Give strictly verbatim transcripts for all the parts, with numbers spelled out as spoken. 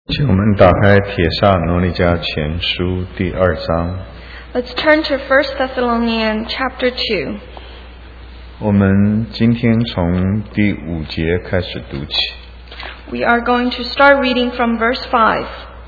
请我们打开帖撒罗尼迦前书第二章。 Let's turn to First Thessalonians chapter two. 我们今天从第五节开始读起。 We are going to start reading from verse five.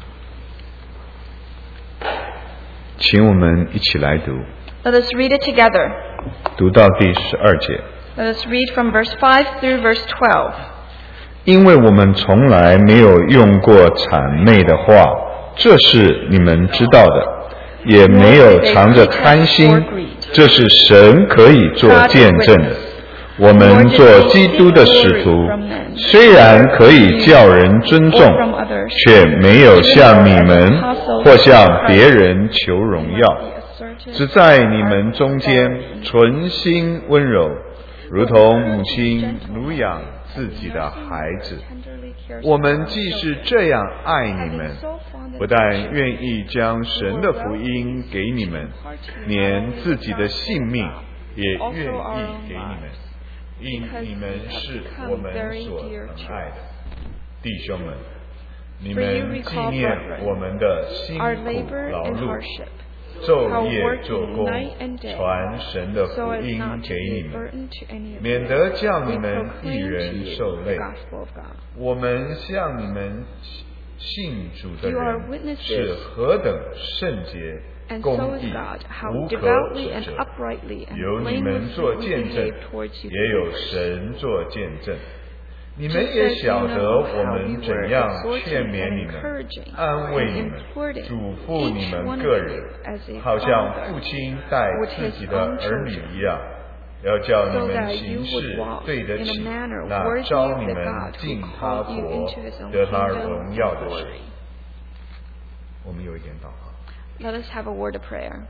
请我们一起来读。 Let us read it together. 读到第十二节。 Let us read from verse five through verse twelve. 因为我们从来没有用过谄媚的话，这是你们知道的，也没有藏着贪心，这是神可以做见证的。我们做基督的使徒，虽然可以叫人尊重，却没有向你们或向别人求荣耀，只在你们中间存心温柔，如同母亲乳养自己的孩子。我们既是这样爱你们，不但愿意将神的福音给你们，连自己的性命也愿意给你们，因你们是我们所疼爱的。弟兄们，你们纪念我们的辛苦劳碌，昼夜做工，传神的福音给你们，免得叫你们一人受累。我们向你们信主的人是何等圣洁、公义、无可指责，有你们做见证，也有神做见证。你们也晓得我们怎样劝勉你们，安慰你们，嘱咐你们个人，好像父亲待自己的儿女一样，要叫你们行事对得起那召你们进他国得他荣耀的神。我们有一点祷告。 Let us have a word of prayer.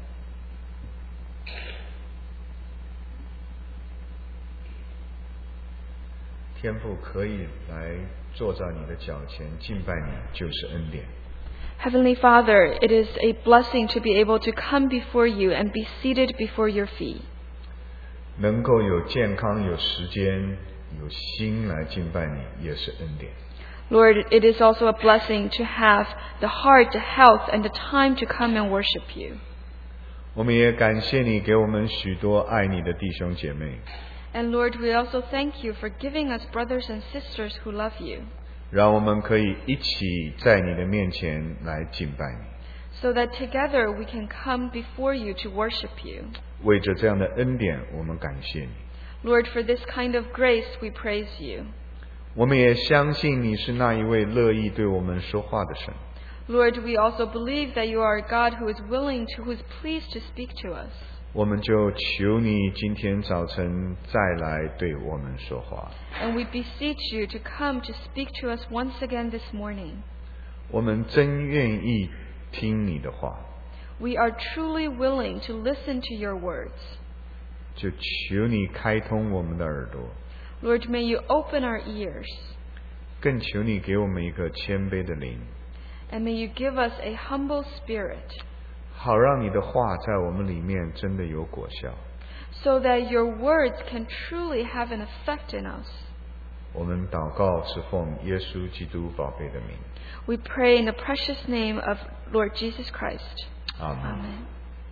天父可以来坐在你的脚前敬拜你，就是恩典。 Heavenly Father, it is a blessing to be able to come before you and be seated before your feet. 能够有健康、有时间、有心来敬拜你，也是恩典。 Lord, it is also a blessing to have the heart, the health, and the time to come and worship you. 我们也感谢你给我们许多爱你的弟兄姐妹。 And Lord, we also thank you for giving us brothers and sisters who love you. 让我们可以一起在你的面前来敬拜你。 So that together we can come before you to worship you. 为着这样的恩典，我们感谢你。 Lord, for this kind of grace we praise you. 我们也相信你是那一位乐意对我们说话的神。 Lord, we also believe that you are a God who is willing to, who is pleased to speak to us. 我们就求你今天早晨再来对我们说话。 And we beseech you to come to speak to us once again this morning. 我们真愿意听你的话。 We are truly willing to listen to your words. 就求你开通我们的耳朵。 Lord, may you open our ears. 更求你给我们一个谦卑的灵。 And may you give us a humble spirit. 好让你的话在我们里面真的有果效。 So that your words can truly have an effect in us. 我们祷告是奉耶稣基督宝贝的名。 We pray in the precious name of Lord Jesus Christ. 阿们。 Amen.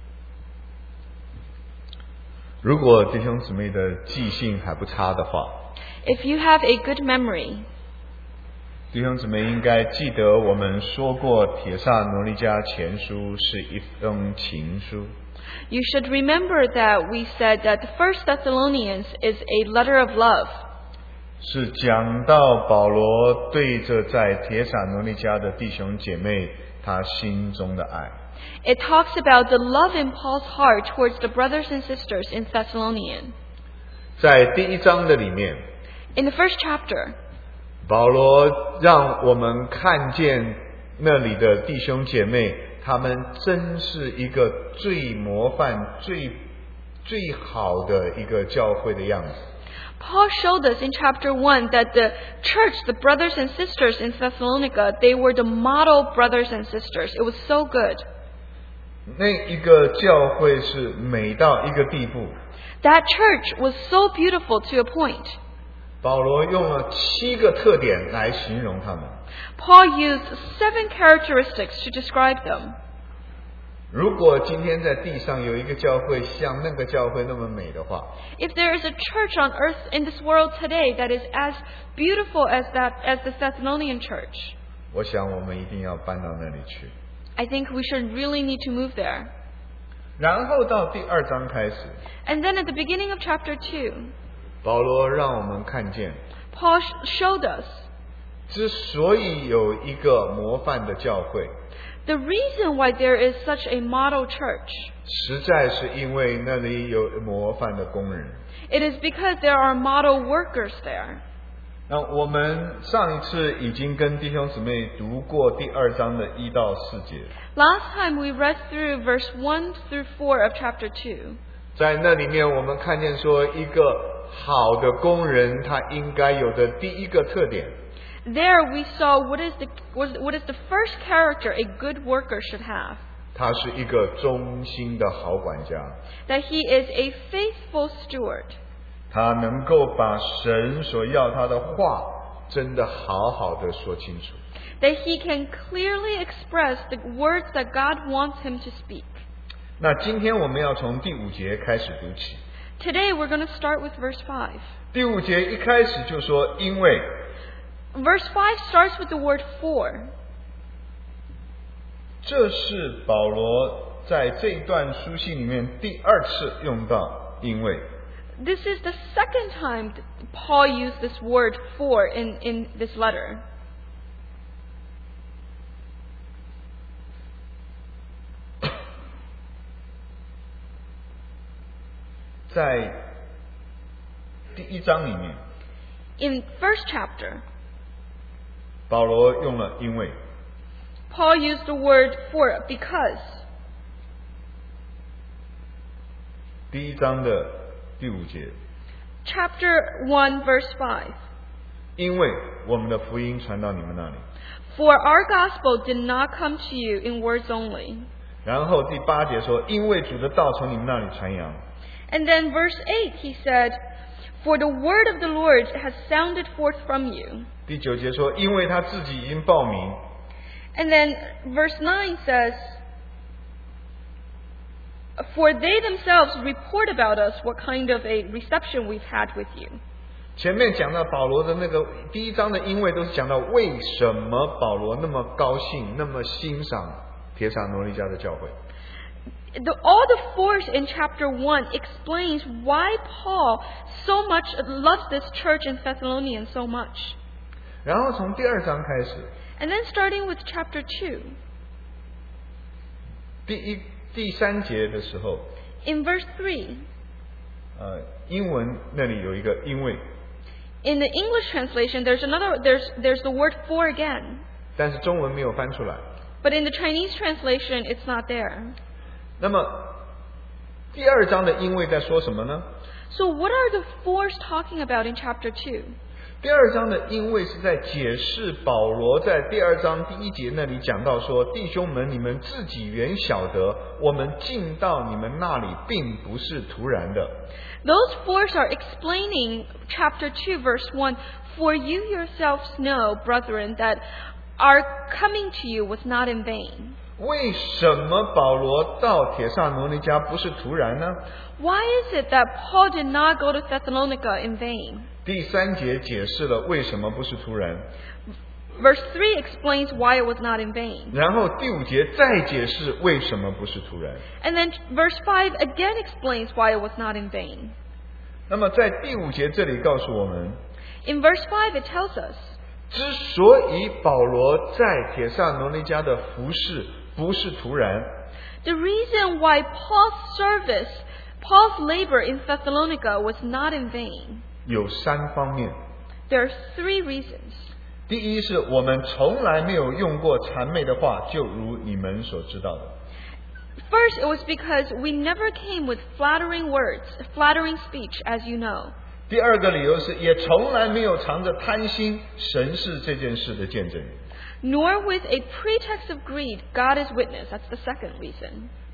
如果弟兄姊妹的记性还不差的话， If you have a good memory, 弟兄姊妹应该记得我们说过帖撒罗尼迦前书是一封情书。 you should remember that we said that the First Thessalonians is a letter of love. 是讲到保罗对着在帖撒罗尼迦的弟兄姐妹他心中的爱。 It talks about the love in Paul's heart towards the brothers and sisters in Thessalonian. 在第一章的里面， In the first chapter, 保罗让我们看见那里的弟兄姐妹，他们真是一个最模范、最最好的一个教会的样子。 Paul showed us in chapter one that the church, the brothers and sisters in Thessalonica, they were the model brothers and sisters. It was so good. 那一个教会是美到一个地步。 That church was so beautiful to a point. 保罗用了七个特点来形容他们。 Paul used seven characteristics to describe them. 如果今天在地上有一个教会像那个教会那么美的话， If there is a church on earth in this world today that is as beautiful as that as the Thessalonian church, 我想我们一定要搬到那里去。 I think we should really need to move there. 然后到第二章开始， And then at the beginning of chapter two, 保罗让我们看见， Paul sh- showed us 之所以有一个模范的教会， the reason why there is such a model church. 实在是因为那里有模范的工人。 It is because there are model workers there. 那我们上一次已经跟弟兄姊妹读过第二章的一到四节， Last time we read through verse one through four of chapter two. 在那里面我们看见说，一个好的工人他应该有的第一个特点， There we saw what is the what is the first character a good worker should have. 他是一个忠心的好管家， That he is a faithful steward. 他能够把神所要他的话真的好好的说清楚。 That he can clearly express the words that God wants him to speak. 那今天我们要从第五节开始读起。 Today we're going to start with verse five. 第五节一开始就说，因为 Verse five starts with the word for. 这是保罗在这一段书信里面第二次用到因为。 This is the second time Paul used this word for in, in this letter. 在第一章里面， In first chapter, 保罗用了因为。 Paul used the word for because. 第一章的第五节， Chapter one, verse five. 因为我们的福音传到你们那里。 For our gospel did not come to you in words only. 然后第八节说，因为主的道从你们那里传扬。 And then verse eight, he said, For the word of the Lord has sounded forth from you. 第九节说，因为他自己已经报名。 And then verse nine says, For they themselves report about us what kind of a reception we've had with you. 前面讲到保罗的那个第一章的因为都是讲到为什么保罗那么高兴，那么欣赏帖撒罗尼迦的教会。 The, all the force in chapter one explains why Paul so much loves this church in Thessalonians so much. 然后从第二章开始， And then starting with chapter two, 第一第三节的时候， in verse three, 呃，英文那里有一个因为， in the English translation, there's another, there's, there's the word for again. 但是中文没有翻出来。 But in the Chinese translation, it's not there. 那么第二章的因为在说什么呢？ So what are the fours talking about in chapter two? 第二章的因为是在解释保罗在第二章第一节那里讲到说，弟兄们，你们自己原晓得，我们进到你们那里并不是突然的。 Those fours are explaining chapter two, verse one. For you yourselves know, brethren, that our coming to you was not in vain. 为什么保罗到帖撒罗尼迦不是突然呢？ Why is it that Paul did not go to Thessalonica in vain? 第三节解释了为什么不是突然， Verse three explains why it was not in vain. 然后第五节再解释为什么不是突然。 And then verse five again explains why it was not in vain. 那么在第五节这里告诉我们， In verse five it tells us, 之所以保罗在帖撒罗尼迦的服事不是突然， the reason why Paul's service, Paul's labor in Thessalonica was not in vain. 有三方面。 There are three reasons. 第一是我们从来没有用过谄媚的话，就如你们所知道的。 First, it was because we never came with flattering words, flattering speech, as you know. 第二个理由是，也从来没有藏着贪心，神是这件事的见证人。 Nor with a pretext of greed, God is witness. That's the second reason.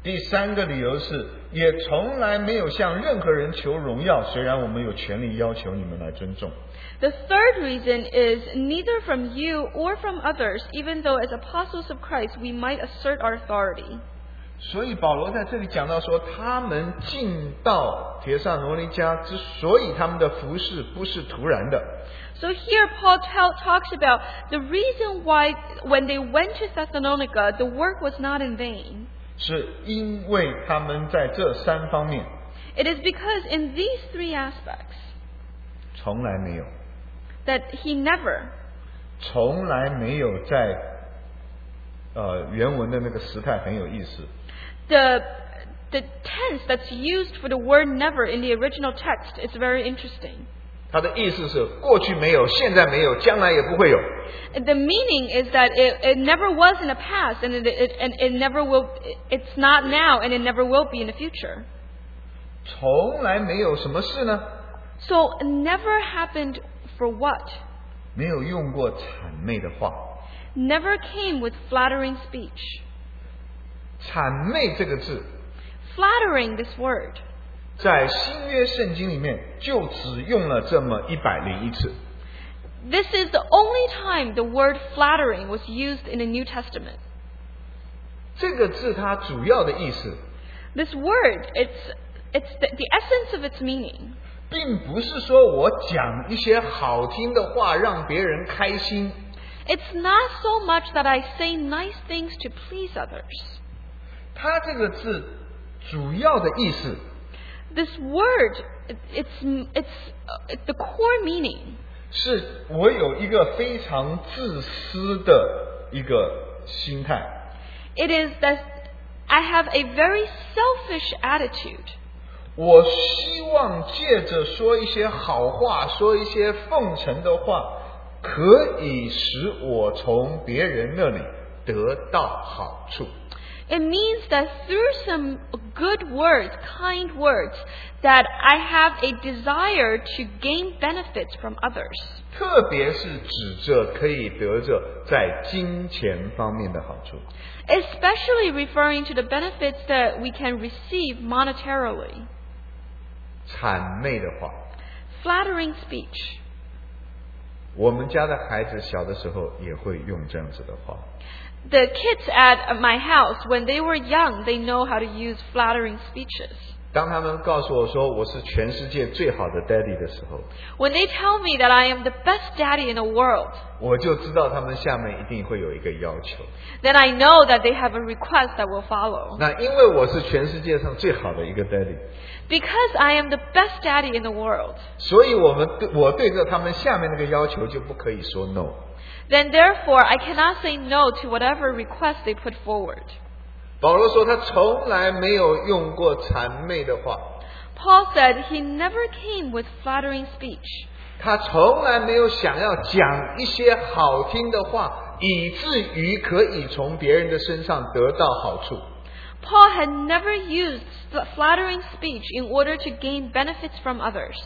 第三个理由是，也从来没有向任何人求荣耀，虽然我们有权利要求你们来尊重。 The third reason is neither from you or from others, even though as apostles of Christ we might assert our authority. 所以保罗在这里讲到说，他们进到帖撒罗尼迦之所以他们的服事不是突然的。 So here Paul tell, talks about the reason why when they went to Thessalonica, the work was not in vain. 是因为他们在这三方面 It is because in these three aspects 从来没有 that he never, 从来没有在呃原文的那个时态很有意思。 the the tense that's used for the word never in the original text is very interesting. 它的意思是过去没有，现在没有，将来也不会有。 The meaning is that it, it never was in the past, and it, it, and it never will. It's not now, and it never will be in the future. 从来没有什么事呢？ So never happened for what? 没有用过谄媚的话。 Never came with flattering speech. 谄媚这个字 Flattering, this word, 在新约圣经里面就只用了这么一百零一次。 this is the only time the word flattering was used in the New Testament. 这个字它主要的意思 This word, it's it's the, the essence of its meaning. 并不是说我讲一些好听的话让别人开心， It's not so much that I say nice things to please others. 它这个字主要的意思 This word, it, it's it's uh, the core meaning 是我有一个非常自私的一个心态， it is that I have a very selfish attitude. 我希望借着说一些好话，说一些奉承的话，可以使我从别人那里得到好处。 It means that through some good words, kind words, that I have a desire to gain benefits from others. 特别是指着可以得着在金钱方面的好处。 Especially referring to the benefits that we can receive monetarily. 谄媚的话， Flattering speech. 我们家的孩子小的时候也会用这样子的话。 The kids at my house, when they were young, they know how to use flattering speeches. 当他们告诉我说我是全世界最好的 daddy 的时候， When they tell me that I am the best daddy in the world, 我就知道他们下面一定会有一个要求。 then I know that they have a request that will follow. 那因为我是全世界上最好的一个 daddy， Because I am the best daddy in the world, 所以我们对我对着他们下面那个要求就不可以说 no。 then therefore I cannot say no to whatever request they put forward. 保罗说他从来没有用过谄媚的话， Paul said he never came with flattering speech. 他从来没有想要讲一些好听的话，以至于可以从别人的身上得到好处。 Paul had never used flattering speech in order to gain benefits from others.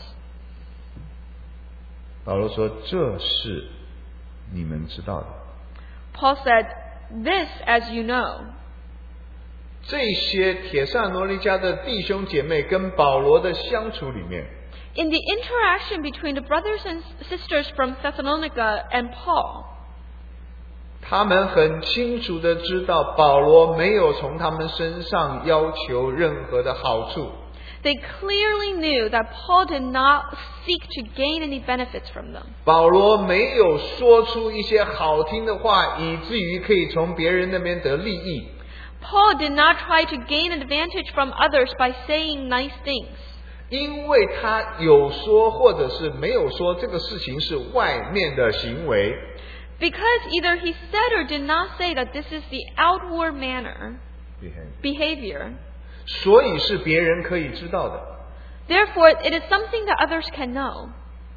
保罗说这是你们知道的。 Paul said, this as you know. 这些帖撒罗尼迦的弟兄姐妹跟保罗的相处里面， In the interaction between the brothers and sisters from Thessalonica and Paul, 他们很清楚的知道保罗没有从他们身上要求任何的好处， they clearly knew that Paul did not seek to gain any benefits from them. 保罗没有说出一些好听的话，以至于可以从别人那边得利益。 Paul did not try to gain advantage from others by saying nice things. 因为他有说或者是没有说，这个事情是外面的行为， Because either he said or did not say that this is the outward manner, behavior. 所以是别人可以知道的。 Therefore, it is something that others can know.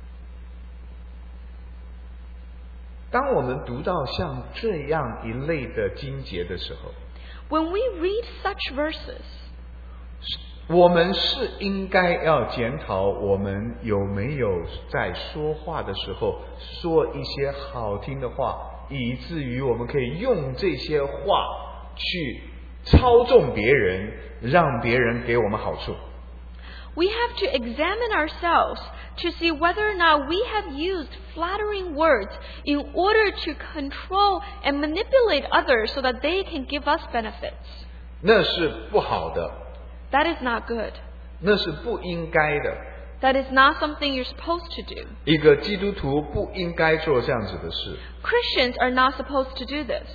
当我们读到像这样一类的经节的时候， When we read such verses, 我们是应该要检讨我们有没有在说话的时候说一些好听的话，以至于我们可以用这些话去操纵别人，让别人给我们好处。 We have to examine ourselves to see whether or not we have used flattering words in order to control and manipulate others so that they can give us benefits. 那是不好的， That is not good. 那是不应该的。 That is not something you're supposed to do. 一个基督徒不应该做这样子的事。 Christians are not supposed to do this.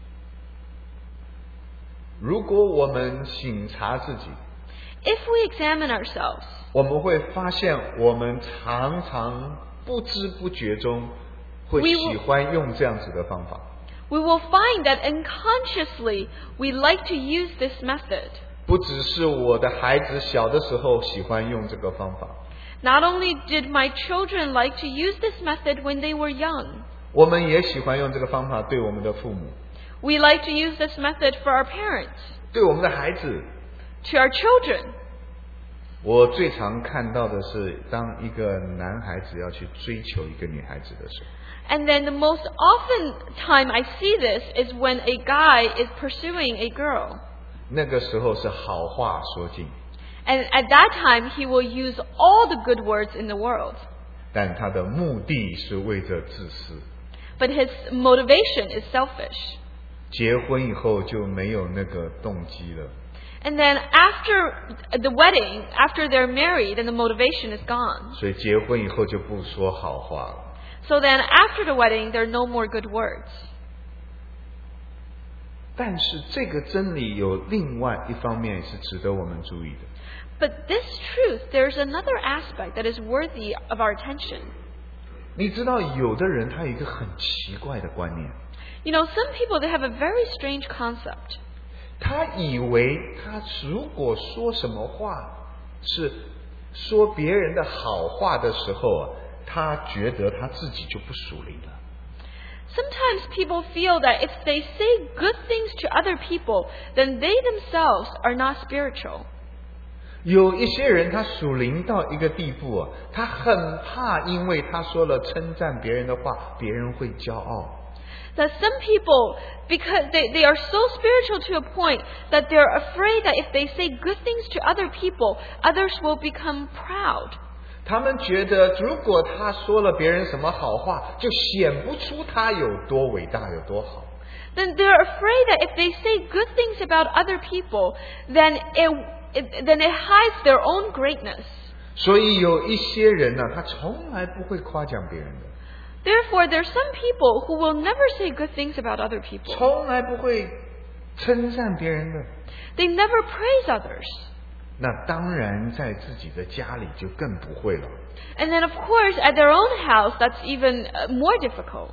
如果我们省察自己， If we examine ourselves, 我们会发现我们常常不知不觉中会 We will- 喜欢用这样子的方法。 we will find that unconsciously we like to use this method. 不只是我的孩子小的时候喜欢用这个方法， Not only did my children like to use this method when they were young, 我们也喜欢用这个方法对我们的父母， we like to use this method for our parents, 对我们的孩子。 to our children. 我最常看到的是，当一个男孩子要去追求一个女孩子的时候， And then the most often time I see this is when a guy is pursuing a girl. 那个时候是好话说尽， And at that time, he will use all the good words in the world. 但他的目的是为着自私。 But his motivation is selfish. 结婚以后就没有那个动机了。 And then after the wedding, after they're married, and the motivation is gone. 所以结婚以后就不说好话了。 So then after the wedding, there are no more good words. 但是这个真理有另外一方面是值得我们注意的。 But this truth, there's another aspect that is worthy of our attention. 你知道有的人他有一个很奇怪的观念， You know, some people, they have a very strange concept. 他以为他如果说什么话是说别人的好话的时候啊，他觉得他自己就不属灵了。 Sometimes people feel that if they say good things to other people, then they themselves are not spiritual. 有一些人他属灵到一个地步啊，他很怕因为他说了称赞别人的话，别人会骄傲。 That some people, because they, they are so spiritual to a point that they're afraid that if they say good things to other people, others will become proud. 他们觉得如果他说了别人什么好话，就显不出他有多伟大有多好。 Then they're afraid that if they say good things about other people, then it, it, then it hides their own greatness. 所以有一些人呢、他从来不会夸奖别人的， Therefore, there are some people who will never say good things about other people. 从来不会称赞别人的。 They never praise others. 那当然在自己的家里就更不会了。 And then, of course, at their own house, that's even uh, more difficult.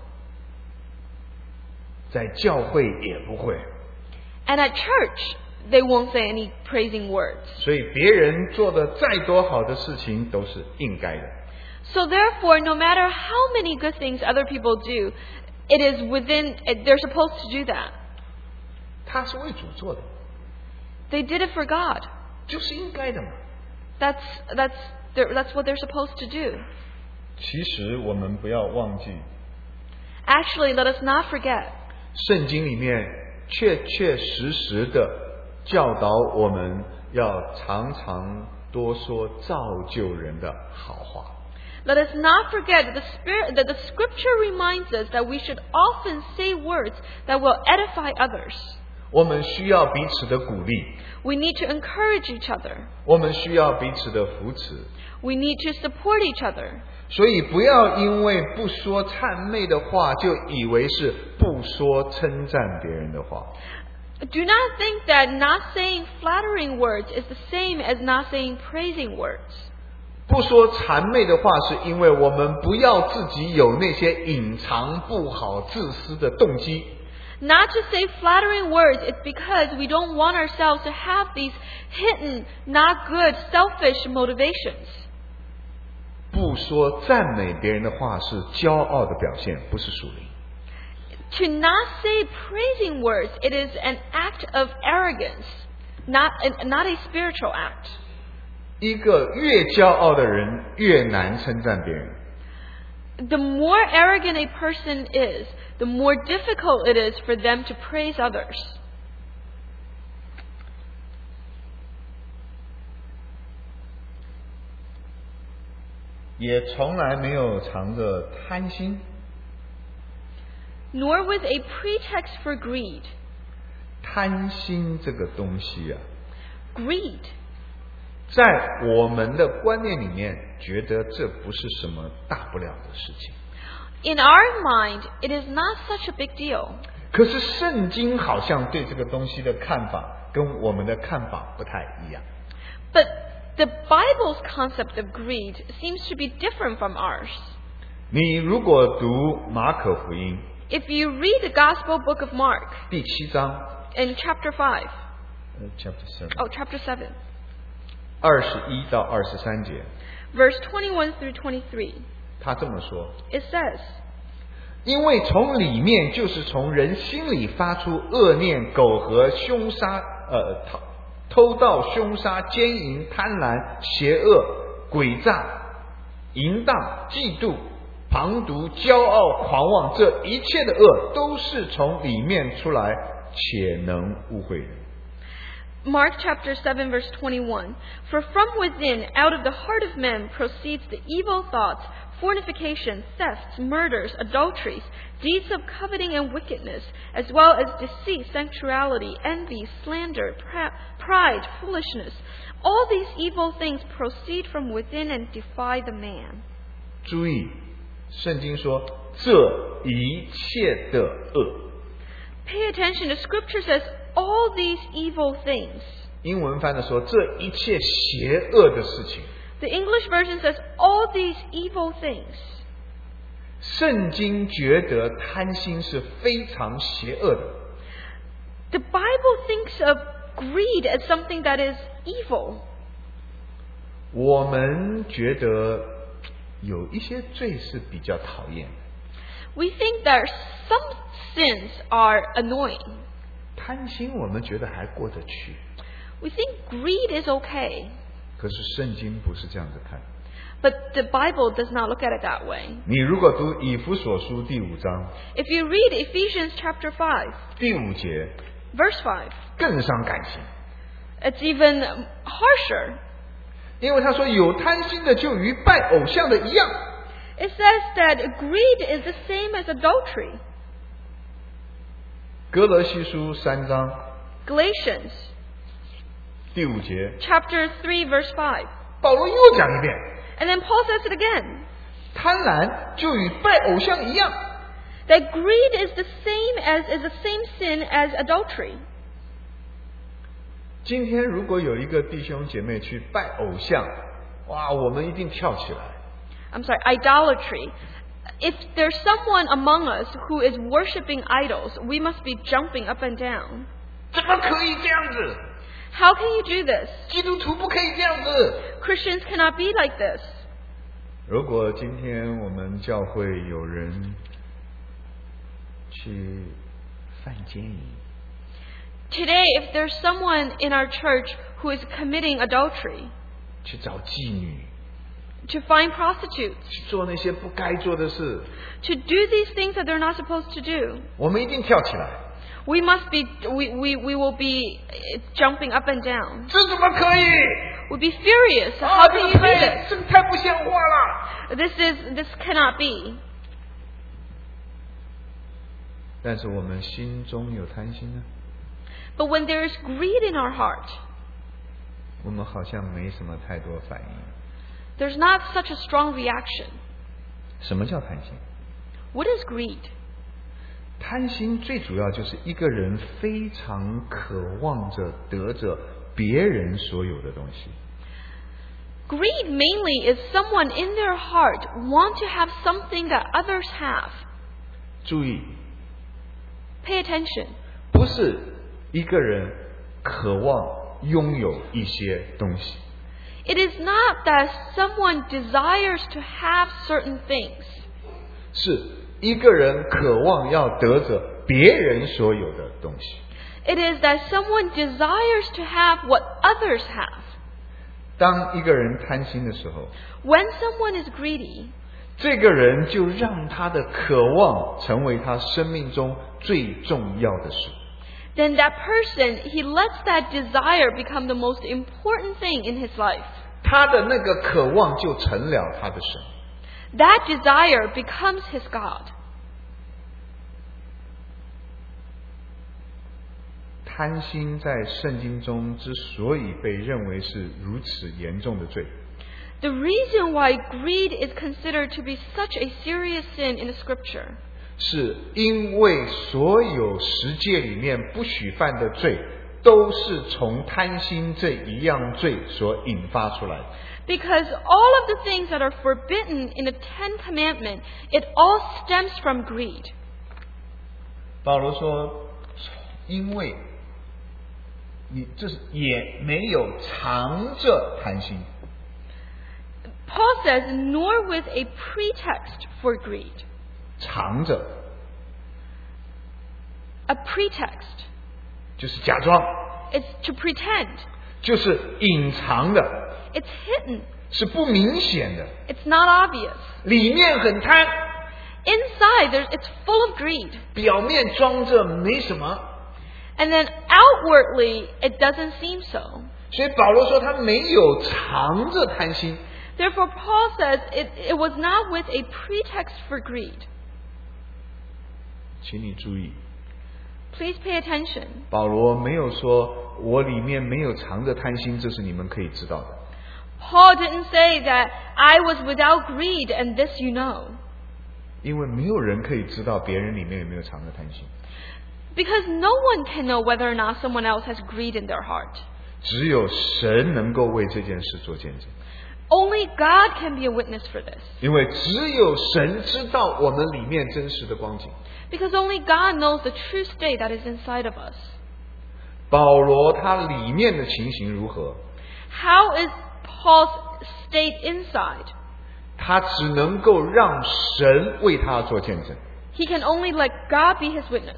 在教会也不会。 And at church, they won't say any praising words. 所以别人做的再多好的事情都是应该的。 So therefore, no matter how many good things other people do, it is within, they're supposed to do that. 他是为主做的， They did it for God. 就是应该的嘛。 That's, that's, they're- that's what they're supposed to do. 其实我们不要忘记， Actually, let us not forget. 圣经里面确确实实的教导我们要常常多说造就人的好话。 Let us not forget that the Spirit, that the Scripture reminds us that we should often say words that will edify others. 我们需要彼此的鼓励， We need to encourage each other. 我们需要彼此的扶持。 We need to support each other. 所以不要因为不说谄媚的话，就以为是不说称赞别人的话。 Do not think that not saying flattering words is the same as not saying praising words. 不说谄媚的话，是因为我们不要自己有那些隐藏不好、自私的动机。 Not to say flattering words is because we don't want ourselves to have these hidden, not good, selfish motivations. 不说赞美别人的话是骄傲的表现，不是属灵。 To not say praising words, it is an act of arrogance, not, not a spiritual act. 一个越骄傲的人，越难称赞别人。 The more arrogant a person is, the more difficult it is for them to praise others. 也从来没有藏着贪心。 Nor with a pretext for greed. 贪心这个东西啊 Greed. 在我们的观念里面，觉得这不是什么大不了的事情。 In our mind, it is not such a big deal. 可是圣经好像对这个东西的看法跟我们的看法不太一样。 But the Bible's concept of greed seems to be different from ours. 你如果读马可福音 If you read the Gospel book of Mark 第七章 in chapter five, 呃 chapter seven oh, chapter seven, 二十一到二十三节， verse twenty-one through twenty-three, 他这么说： it says, 因为从里面就是从人心里发出恶念、苟合、凶杀、呃偷偷盗、凶杀、奸淫、贪婪、邪恶、诡诈、淫荡、嫉妒、旁毒、骄傲、狂妄，这一切的恶都是从里面出来，且能污秽人。 Mark chapter seven, verse twenty-one, For from within, out of the heart of men, proceeds the evil thoughts, fornication, thefts, murders, adulteries, deeds of coveting and wickedness, as well as deceit, sensuality, envy, slander, pride, foolishness. All these evil things proceed from within and defy the man. 注意，圣经说这一切的恶。 Pay attention. The scripture says all these evil things. 英文翻的说这一切邪恶的事情。 The English version says all these evil things. 圣经觉得贪心是非常邪恶的。 The Bible thinks of greed as something that is evil. 我们觉得有一些罪是比较讨厌的。 We think that some sins are annoying. 贪心我们觉得还过得去， We think greed is okay. 可是圣经不是这样子看。 But the Bible does not look at it that way. 你如果读以弗所书第五章 If you read Ephesians chapter five, 第五节， verse five, 更伤感情， it's even harsher. 因为他说有贪心的就与拜偶像的一样。 It says that greed is the same as adultery. 哥罗西书三章 Galatians 第五节， chapter three, verse five. 保罗又讲一遍， And then Paul says it again. 贪婪就与拜偶像一样。 That greed is the same as is the same sin as adultery. 今天如果有一个弟兄姐妹去拜偶像，哇，我们一定跳起来。 I'm sorry, idolatry. If there's someone among us who is worshiping idols, we must be jumping up and down. 怎么可以这样子？ How can you do this? 基督徒不可以这样子。 Christians cannot be like this. 如果今天我们教会有人去犯奸淫， Today, if there's someone in our church who is committing adultery, 去找妓女， to find prostitutes, 去做那些不该做的事， to do these things that they're not supposed to do, 我们一定跳起来。 we must be, we, we, we will be uh, jumping up and down. 这怎么可以？ We'll be furious. 啊， How 这 can 个 you do 太 this? 这个太不像话了。 This is, this cannot be. 但是我们心中有贪心呢， But when there is greed in our heart, 我们好像没什么太多反应。 there's not such a strong reaction. 什么叫贪心？ What is greed? 贪心最主要就是一个人非常渴望着得着别人所有的东西。 Greed mainly is someone in their heart want to have something that others have. 注意， Pay attention. 不是一个人渴望拥有一些东西， It is not that someone desires to have certain things. 是一个人渴望要得着别人所有的东西。 It is that someone desires to have what others have. 当一个人贪心的时候， When someone is greedy, 这个人就让他的渴望成为他生命中最重要的事。 then that person, he lets that desire become the most important thing in his life. 他的那个渴望就成了他的神。 That desire becomes his God. 贪心在圣经中之所以被认为是如此严重的罪， The reason why greed is considered to be such a serious sin in the scripture 是因为所有十诫里面不许犯的罪都是从贪心这一样罪所引发出来的。 because all of the things that are forbidden in the Ten Commandments, it all stems from greed. 保罗说，因为你这是也没有藏着贪心。 Paul says, nor with a pretext for greed. 藏着 A pretext. 就是假装， It's to pretend. 就是隐藏的， It's hidden. 是不明显的， It's not obvious. 里面很贪， Inside, there's, it's full of greed. 表面装着没什么。 And then outwardly, it doesn't seem so. 所以保罗说他没有藏着贪心。 Therefore, Paul says it, it was not with a pretext for greed. 请你注意， Please pay attention. 保罗没有说我里面没有藏着贪心，这是你们可以知道的。 Paul didn't say that I was without greed and this you know. 因为没有人可以知道别人里面有没有藏着贪心， Because no one can know whether or not someone else has greed in their heart. 只有神能够为这件事做见证。 Only God can be a witness for this. 因为只有神知道我们里面真实的光景。 Because only God knows the true state that is inside of us. 保罗他里面的情形如何？ How is Paul's state inside? 他只能够让神为他做见证。 He can only let God be his witness.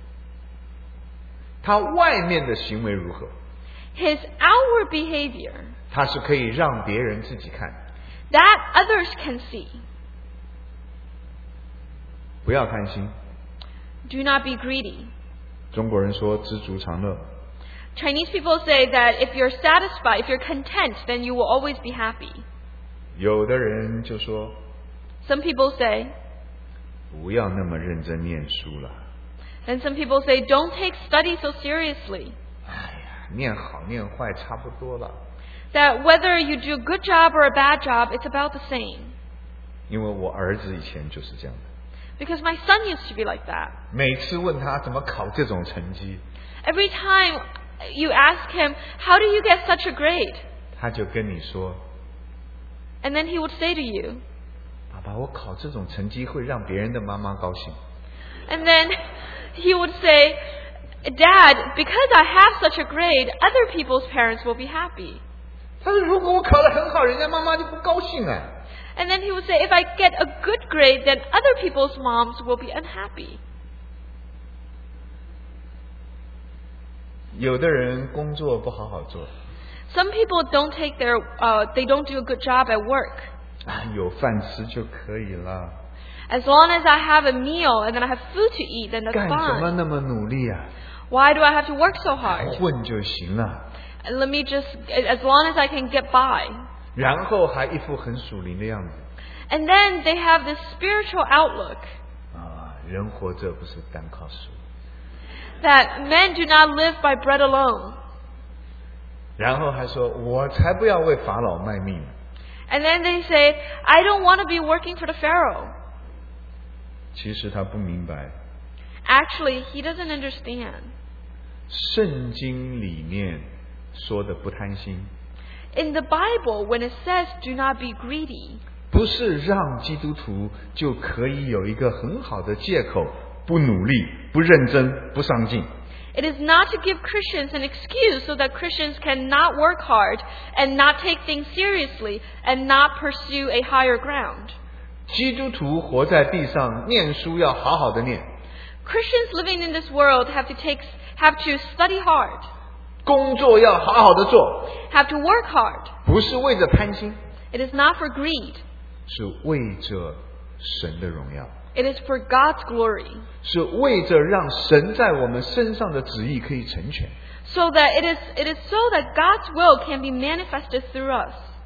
他外面的行为如何？ His outward behavior, 他是可以让别人自己看。 that others can see. 不要贪心。 Do not be greedy. 中国人说知足常乐。 Chinese people say that if you're satisfied, if you're content, then you will always be happy. 有的人就说 Some people say, 不要那么认真念书了。 then some people say, don't take study so seriously. 哎呀，念好念坏差不多了。 That whether you do a good job or a bad job, it's about the same. 因为我儿子以前就是这样的， Because my son used to be like that. 每次问他怎么考这种成绩， Every time you ask him, how do you get such a grade? 他就跟你说 And then he would say to you, 爸爸，我考这种成绩会让别人的妈妈高兴。 and then he would say, Dad, because I have such a grade, other people's parents will be happy. 他说如果我考得很好，人家妈妈就不高兴啊。 And then he would say, if I get a good grade, then other people's moms will be unhappy. 有的人工作不好好做， Some people don't take their, uh, they don't do a good job at work. 啊，有饭吃就可以了， As long as I have a meal and then I have food to eat, then that's 干什么 fine. 那么努力啊？ Why do I have to work so hard? 混就行了， And let me just, as long as I can get by. 然后还一副很属灵的样子 And then they have this spiritual outlook 啊！人活着不是单靠食物， that men do not live by bread alone. 然后还说我才不要为法老卖命呢。 And then they say, I don't want to be working for the Pharaoh. 其实他不明白， Actually, he doesn't understand. 圣经里面说的不贪心， In the Bible, when it says do not be greedy, 不是让基督徒就可以有一个很好的借口，不努力、不认真、不上进。 it is not to give Christians an excuse so that Christians can not work hard and not take things seriously and not pursue a higher ground. 基督徒活在地上，念书要好好的念， Christians living in this world have to take, have to study hard, 工作要好好的做， have to work hard. 不是为着贪心， It is not for greed. 是为着神的荣耀， It is for God's glory. 是为着让神在我们身上的旨意可以成全。 So that it is, it is so that God's will can be manifested through us.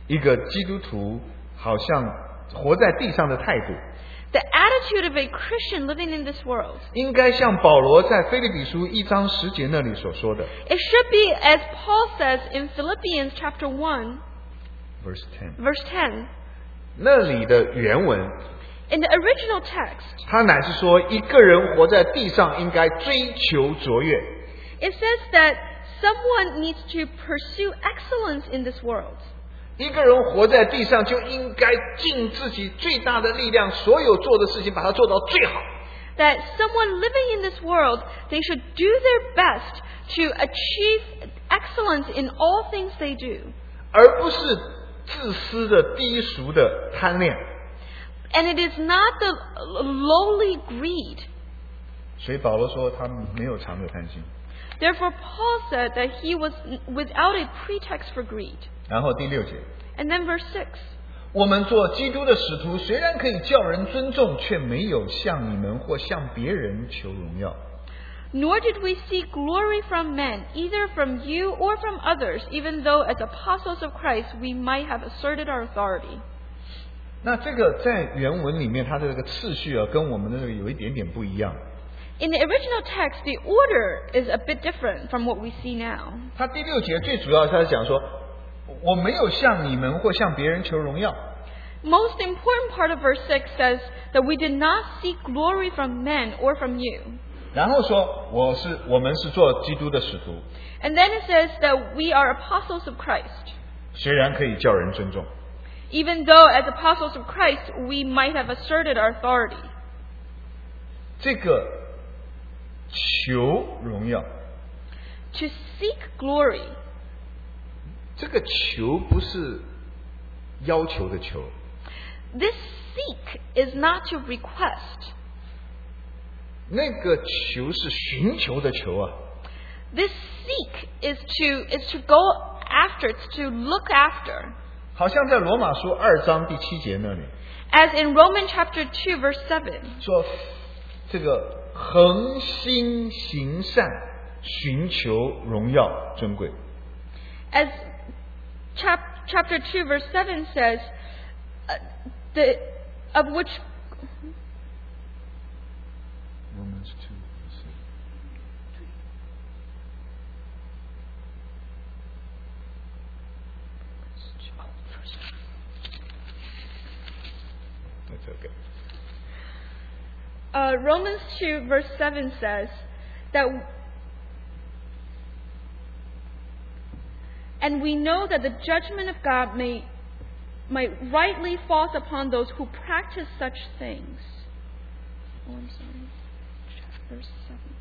一个基督徒好像活在地上的态度。 The attitude of a Christian living in this world. 应该像保罗在腓立比书一章十节那里所说的。 It should be as Paul says in Philippians chapter one, verse ten. verse ten. 那里的原文 In the original text, 他乃是说一个人活在地上应该追求卓越。 it says that someone needs to pursue excellence in this world. 一个人活在地上就应该尽自己最大的力量，所有做的事情把它做到最好。 That someone living in this world, they should do their best to achieve excellence in all things they do. 而不是自私的低俗的贪恋。 And it is not the lowly greed. 所以保罗说他没有藏着贪心。 Therefore, Paul said that he was without a pretext for greed. 然后第六节， And then verse six. 我们做基督的使徒，虽然可以叫人尊重，却没有向你们或向别人求荣耀。 Nor did we seek glory from men, either from you or from others, even though as apostles of Christ we might have asserted our authority. 那这个在原文里面，它的这个次序啊，跟我们的这个有一点点不一样。 In the original text, the order is a bit different from what we see now. 它第六节最主要是在讲说，我没有向你们或向别人求荣耀。 Most important part of verse six says that we did not seek glory from men or from you. 然后说，我是我们是做基督的使徒， And then it says that we are apostles of Christ. 虽然可以叫人尊重。 Even though as apostles of Christ we might have asserted our authority. 这个求荣耀， To seek glory. 这个求不是要求的求， This seek is not to request. 那个求是寻求的求啊。 This seek is to is to go after, it's to look after. 好像在罗马书二章第七节那里 As in Romans chapter two verse seven. 说，这个恒心行善，寻求荣耀尊贵。 As chap, chapter two verse seven says, uh, the of which Romans two. That's okay. uh, Romans two verse seven says that, and we know that the judgment of God may might rightly falls upon those who practice such things. Oh, I'm sorry. Verse seven.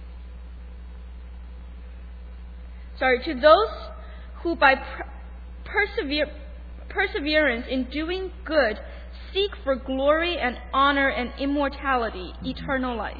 Sorry, to those who by per- persevere, perseverance in doing good seek for glory and honor and immortality, eternal life.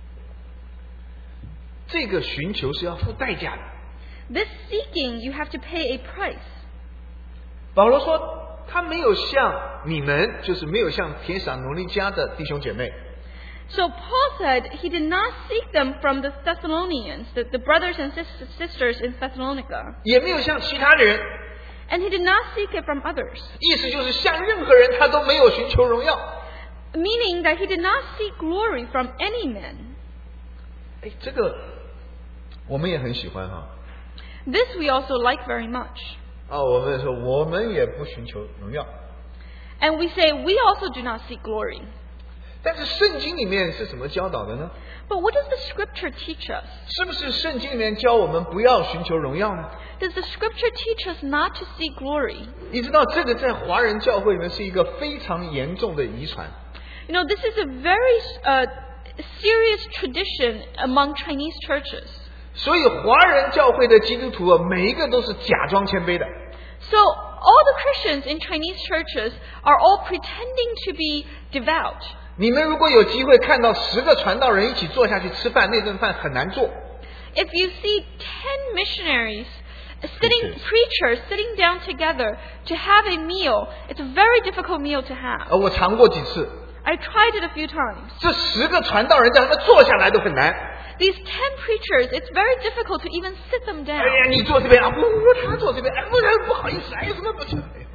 这个寻求是要付代价的。 This seeking, you have to pay a price. 保罗说，他没有像你们，就是没有像铁撒罗尼迦的弟兄姐妹， So Paul said he did not seek them from the Thessalonians, the, the brothers and sis- sisters in Thessalonica. 也没有像其他的人， And he did not seek it from others. 意思就是像任何人，他都没有寻求荣耀。 Meaning that he did not seek glory from any man. 哎，这个我们也很喜欢哈。 This we also like very much. 啊，我们说我们也不寻求荣耀， And we say we also do not seek glory. 但是圣经里面是怎么教导的呢？ But what does the scripture teach us? 是不是圣经里面教我们不要寻求荣耀呢？ Does the scripture teach us not to seek glory? 你知道这个在华人教会里面是一个非常严重的遗传。 You know, this is a very uh, serious tradition among Chinese churches. 所以华人教会的基督徒啊，每一个都是假装谦卑的。 So all the Christians in Chinese churches are all pretending to be devout. 你们如果有机会看到十个传道人一起坐下去吃饭，那顿饭很难做。 If you see ten missionaries sitting, preachers sitting down together to have a meal, it's a very difficult meal to have. 呃，我尝过几次， I tried it a few times. 这十个传道人叫他们坐下来都很难。 These ten preachers, it's very difficult to even sit them 哎 down. 呀，你坐这边啊，不不，他坐这边，哎，不不好意思，哎，什么不行？哎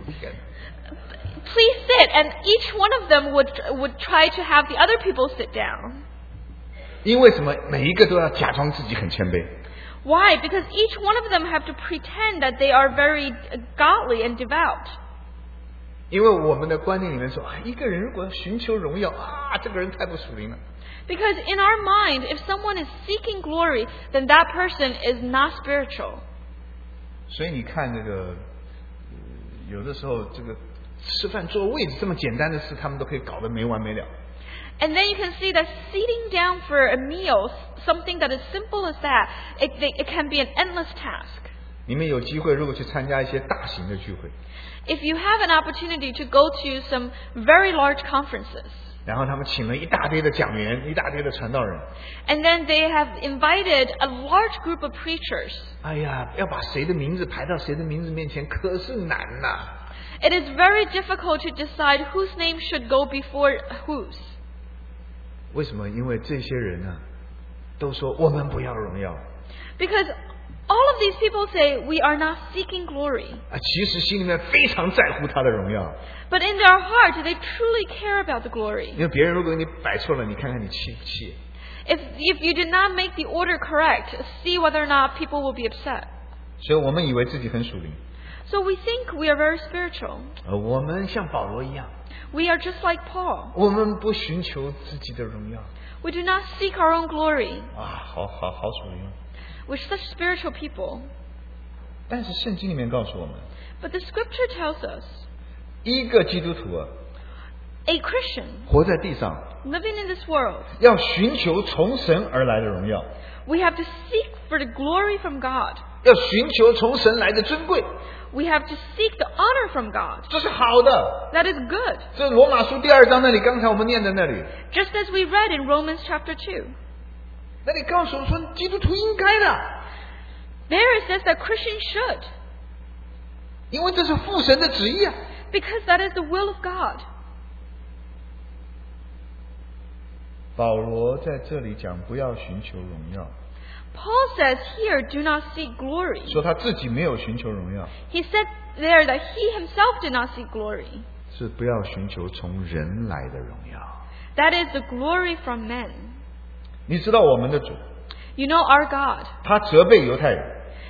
Please sit, and each one of them would would try to have the other people sit down. 因为什么？每一个都要假装自己很谦卑。 Why? Because each one of them have to pretend that they are very godly and devout. 因为我们的观念里面说，啊，一个人如果寻求荣耀啊，这个人太不属灵了。 Because in our mind, if someone is seeking glory, then that person is not spiritual. 所以你看这个，呃有的时候这个吃饭坐位置这么简单的事，他们都可以搞得没完没了。 And then you can see that sitting down for a meal, something that is simple as that, it, it can be an endless task. 你们有机会如果去参加一些大型的聚会， If you have an opportunity to go to some very large conferences, 然后他们请了一大堆的讲员，一大堆的传道人， and then they have invited a large group of preachers, 哎呀，要把谁的名字排到谁的名字面前，可是难呐、 it is very difficult to decide whose name should go before whose. 为什么？因为这些人呢、都说我们不要荣耀 Because all of these people say, we are not seeking glory. 啊，其实心里面非常在乎他的荣耀。 But in their heart, they truly care about the glory. 因为别人如果给你摆错了，你看看你气不气？ If, if you did not make the order correct, see whether or not people will be upset. 所以我们以为自己很属灵， So we think we are very spiritual. 呃，我们像保罗一样， We are just like Paul. 我们不寻求自己的荣耀 We do not seek our own glory. 啊，好好好属灵。 We're such spiritual people. 但是圣经里面告诉我们， But the scripture tells us, 一个基督徒啊， a Christian 活在地上， living in this world, 要寻求从神而来的荣耀， we have to seek for the glory from God. 要寻求从神来的尊贵， We have to seek the honor from God. 这是好的。 That is good. 这罗马书第二章那里，刚才我们念的那里， Just as we read in Romans chapter two. 那里告诉我们说，基督徒应该的， There it says that Christians should. 因为这是父神的旨意啊。 Because that is the will of God. 保罗在这里讲，不要寻求荣耀， Paul says here, do not seek glory. 说他自己没有寻求荣耀， He said there that he himself did not seek glory. 是不要寻求从人来的荣耀。 That is the glory from men. 你知道我们的主， You know our God. 他责备犹太人，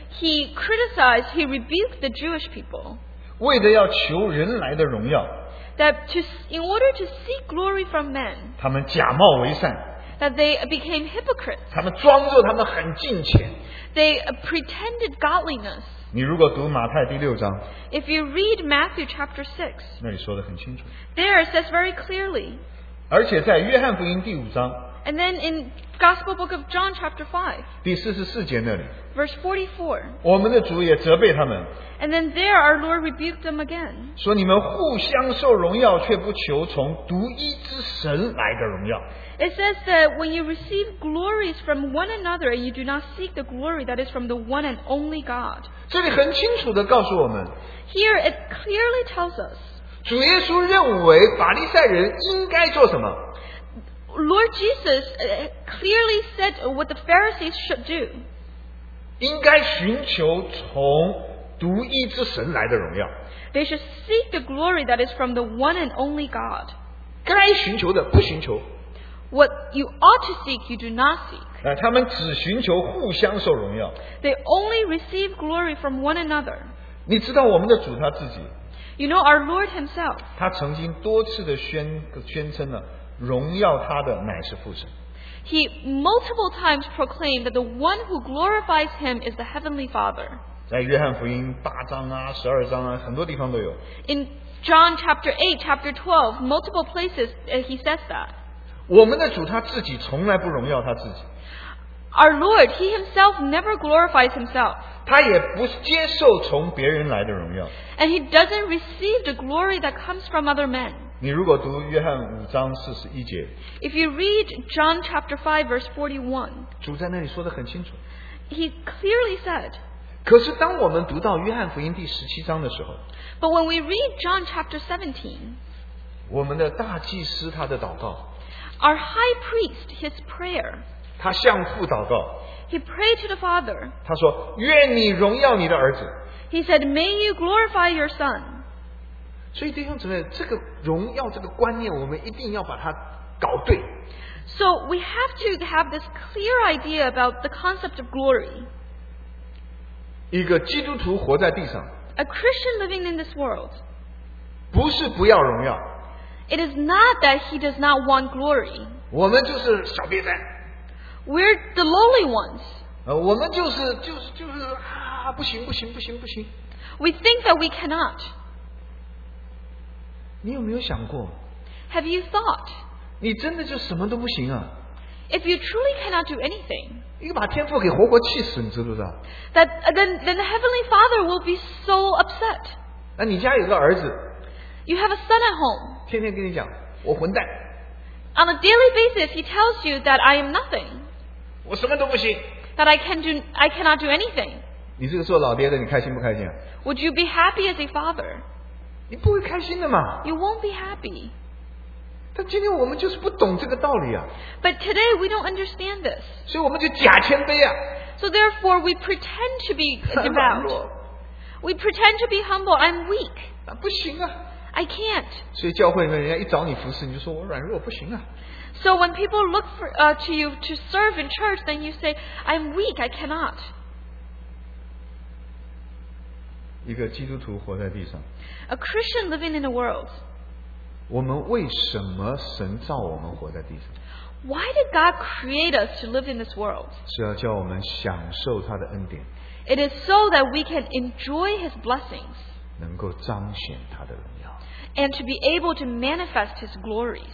He criticized, he rebuked the Jewish people 为了要求人来的荣耀， that to, in order to seek glory from men, 他们假冒为善， that they became hypocrites. 他们装作他们很敬虔。 They pretended godliness. 你如果读马太第六章， If you read Matthew chapter six, 那里说得很清楚。 there it says very clearly. 而且在约翰福音第五章 And then in Gospel book of John chapter five, 第四十四节那里， verse forty-four, 我们的主也责备他们， and then there our Lord rebuked them again. 说你们互相受荣耀，却不求从独一之神来的荣耀。 It says that when you receive glories from one another, you do not seek the glory that is from the one and only God. 这里很清楚的告诉我们， Here it clearly tells us, 主耶稣认为法利赛人应该做什么？ Lord Jesus uh, clearly said what the Pharisees should do. 应该寻求从独一之神来的荣耀。 They should seek the glory that is from the one and only God. 该寻求的不寻求， What you ought to seek, you do not seek. 啊，他们只寻求互相受荣耀。 They only receive glory from one another. 你知道我们的主他自己， You know, our Lord himself, 他曾经多次的宣宣称了，荣耀他的乃是父神。 he multiple times proclaimed that the one who glorifies him is the Heavenly Father. 在约翰福音八章啊、十二章啊，很多地方都有。 In John chapter eight, chapter twelve, multiple places uh, he says that. 我们的主他自己从来不荣耀他自己， Our Lord, he himself never glorifies himself. 他也不接受从别人来的荣耀。 And he doesn't receive the glory that comes from other men. 你如果读约翰五章四十一节， If you read John chapter five, verse forty-one, 主在那里说得很清楚。 he clearly said, 可是当我们读到约翰福音第十七章的时候， but when we read John chapter seventeen, 我们的大祭司他的祷告， our high priest, his prayer, 他向父祷告， He prayed to the Father. 他说：“愿你荣耀你的儿子。” He said, "May you glorify your Son." 所以弟兄姊妹，这个荣耀这个观念，我们一定要把它搞对。 So we have to have this clear idea about the concept of glory. 一个基督徒活在地上， A Christian living in this world, 不是不要荣耀， it is not that he does not want glory. 我们就是小瘪蛋， We're the lowly ones. 呃，我们就是就是就是啊，不行不行不行不行。 We think that we cannot. 你有没有想过， Have you thought, 你真的就什么都不行啊？ if you truly cannot do anything, 一个把天父给活活气死，你知不知道？ that then, then the Heavenly Father will be so upset. 那你家有个儿子， You have a son at home. 天天跟你讲我混蛋， On a daily basis, he tells you that I am nothing, 我什么都不行。 that I can do, I cannot do anything. 你这个做老爹的，你开心不开心啊？ Would you be happy as a father? 你不会开心的嘛。 You won't be happy. 但今天我们就是不懂这个道理啊， But today we don't understand this. 所以我们就假谦卑啊， So therefore we pretend to be 软 devout. 弱 We pretend to be humble. I'm weak. 啊，不行啊。 I can't. 所以教会里面人家一找你服侍，你就说我软弱不行啊。 So when people look for, uh, to you to serve in church, then you say, I'm weak. I cannot. 一个基督徒活在地上， A Christian living in the world. 我们为什么神造我们活在地上？ Why did God create us to live in this world? 是要叫我们享受他的恩典， It is so that we can enjoy His blessings 能够彰显他的荣耀。 and to be able to manifest His glories.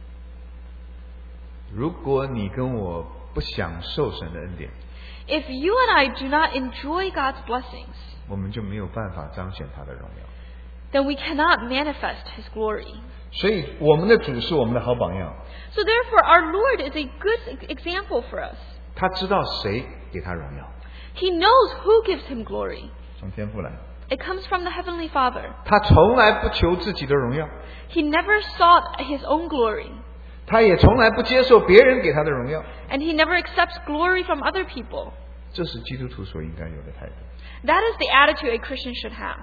如果你跟我不享受神的恩典， If you and I do not enjoy God's blessings, 我们就没有办法彰显他的荣耀。 then we cannot manifest His glory. 所以我们的主是我们的好榜样， So therefore, our Lord is a good example for us. 他知道谁给他荣耀， He knows who gives Him glory. 从天父来。 It comes from the Heavenly Father. 他从来不求自己的荣耀， He never sought His own glory. 他也从来不接受别人给他的荣耀。 And He never accepts glory from other people. 这是基督徒所应该有的态度。 That is the attitude a Christian should have.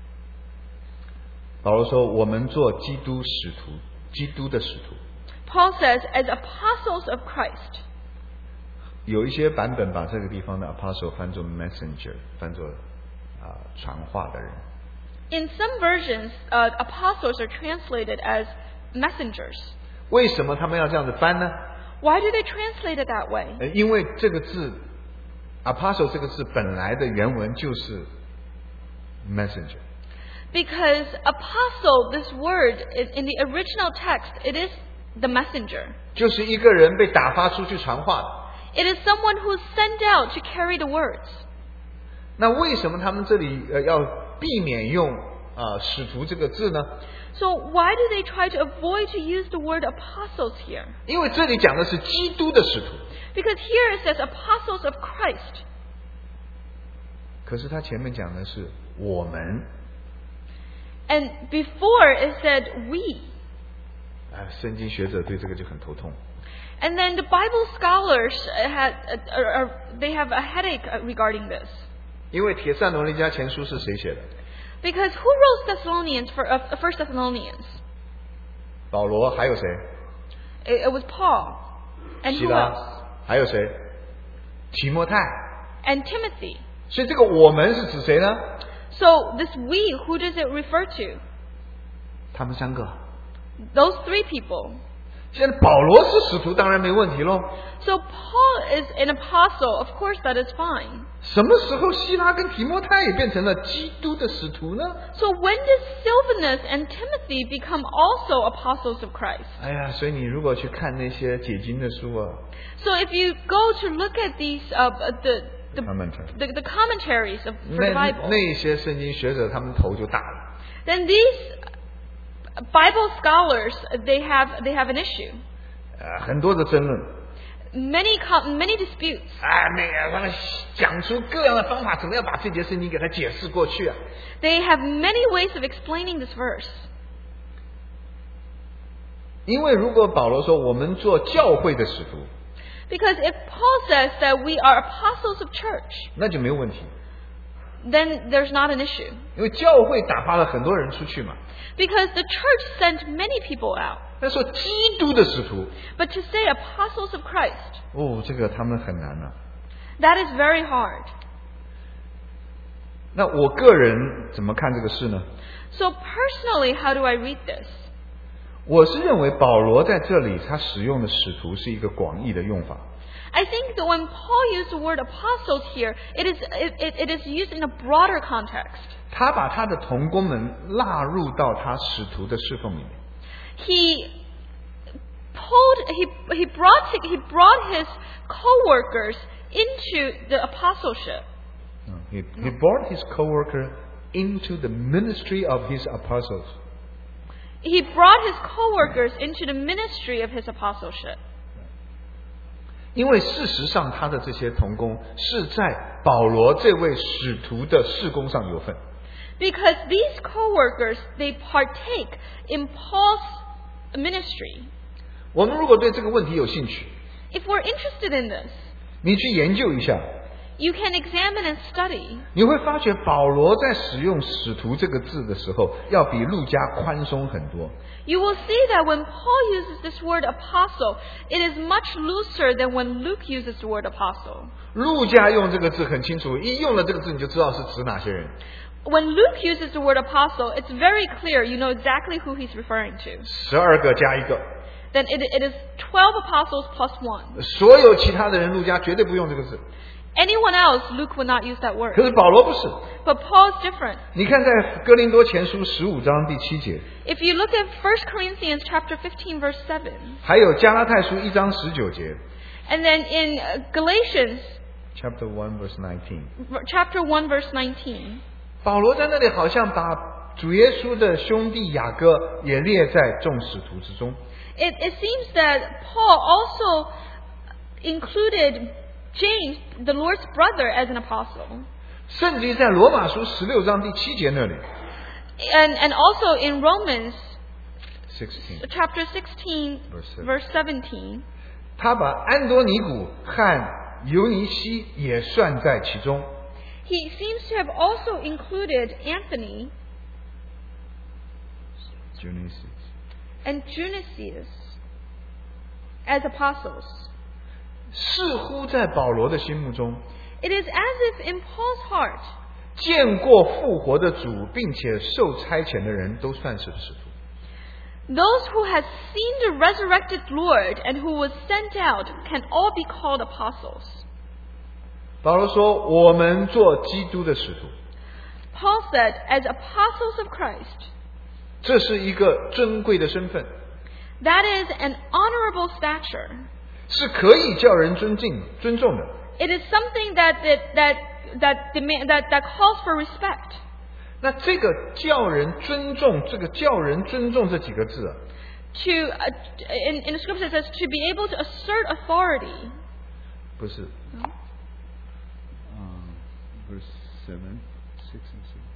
保罗说：“我们做基督使徒，基督的使徒。 Paul says, as apostles of Christ. ” 有一些版本把这个地方的 apostle 翻作 messenger， 翻作啊、传话的人。 In some versions, uh, apostles are translated as messengers. 为什么他们要这样子翻呢？ Why do they translate it that way? 呃因为这个字 apostle 这个字本来的原文就是 messenger。 Because apostle, this word, is, in the original text, it is the messenger. 就是一个人被打发出去传话的。 It is someone who is sent out to carry the words. 那为什么他们这里呃要避免用啊、使徒这个字呢？ So why do they try to avoid to use the word apostles here? 因为这里讲的是基督的使徒， Because here it says apostles of Christ. 可是他前面讲的是我们。 And before it said we. 啊，圣经学者对这个就很头痛。 And then the Bible scholars had, are, are, they have a headache regarding this. 因为帖撒罗尼迦前书是谁写的？ Because who wrote Thessalonians for uh, First Thessalonians? 保罗，还有谁？ It, it was Paul. And 希 who 拉 else?， 还有谁？提摩太。 And Timothy. 所以这个我们是指谁呢？ So this we, who does it refer to? 他们三个。 Those three people. 现在保罗是使徒，当然没问题喽。 So Paul is an apostle. Of course, that is fine. 什么时候希拉跟提摩太也变成了基督的使徒呢？ So when did Silvanus and Timothy become also apostles of Christ? 哎呀，所以你如果去看那些解经的书啊， So if you go to look at these, uh, the, the, Commentary. the, the commentaries of, for 那 the Bible, 那一些圣经学者他们头就大了。 then these Bible scholars, they have, they have an issue. 呃，很多的争论。 Many, co- many disputes. 啊，那个他们讲出各样的方法，怎么样把这节圣经给它解释过去啊？ They have many ways of explaining this verse. 因为如果保罗说我们做教会的使徒， Because if Paul says that we are apostles of church, 那就没有问题， then there's not an issue. 因为教会打发了很多人出去嘛。 Because the church sent many people out. 那说基督的使徒， But to say apostles of Christ, 哦，这个他们很难啊。 that is very hard. 那我个人怎么看这个事呢？ So personally, how do I read this? 我是认为保罗在这里他使用的使徒是一个广义的用法。 I think that when Paul used the word apostles here, it is, it, it, it is used in a broader context. 他把他的同工们纳入到他使徒的侍奉里面。 He pulled, he, he brought, he brought his co-workers into the apostleship. He, he brought his co-worker into the ministry of his apostles. He brought his co-workers into the ministry of his apostleship. 因为事实上他的这些同工是在保罗这位使徒的事工上有份。 Because these co-workers, they partake in Paul's ministry. 我们如果对这个问题有兴趣， If we're interested in this, 你去研究一下， you can examine and study. 你会发觉保罗在使用使徒这个字的时候，要比路加宽松很多。 You will see that when Paul uses this word apostle, it is much looser than when Luke uses the word apostle. 路加用这个字很清楚，一用了这个字你就知道是指哪些人。 When Luke uses the word apostle, it's very clear. You know exactly who he's referring to. 十二个加一个， Then it, it is twelve apostles plus one. 所有其他的人路加绝对不用这个字， Anyone else, Luke would not use that 可 word. 是保罗不是。 But Paul's different. 你看在哥林多前书十五章第七节， If you look at First Corinthians chapter fifteen, verse seven, 还有加拉太书一章十九节 and then in uh, Galatians ，chapter one verse nineteen， chapter one, verse nineteen, 保罗在那里好像把主耶稣的兄弟雅各也列在众使徒之中。 it, it seems that Paul also included James, the Lord's brother, as an apostle. 甚至于在罗马书十六章第七节那里 And, and also in Romans ，sixteen， chapter sixteen, Verse verse seventeen, 他把安多尼古和尤尼西也算在其中。 he seems to have also included Anthony and Dionysius as apostles. 似乎在保罗的心目中， It is as if in Paul's heart, 见过复活的主并且受差遣的人都算是使徒。 those who had seen the resurrected Lord and who was sent out can all be called apostles. 保罗说：“我们做基督的使徒， Paul said, as apostles of Christ, 这是一个尊贵的身份， that is an honorable stature. 是可以叫人尊敬、尊重的。 It is something that that that that, demand, that, that calls for respect. 那这个叫人尊重，这个叫人尊重这几个字啊， To uh, in, in the scripture it says to be able to assert authority. 不是。嗯 verse seven, six and seven。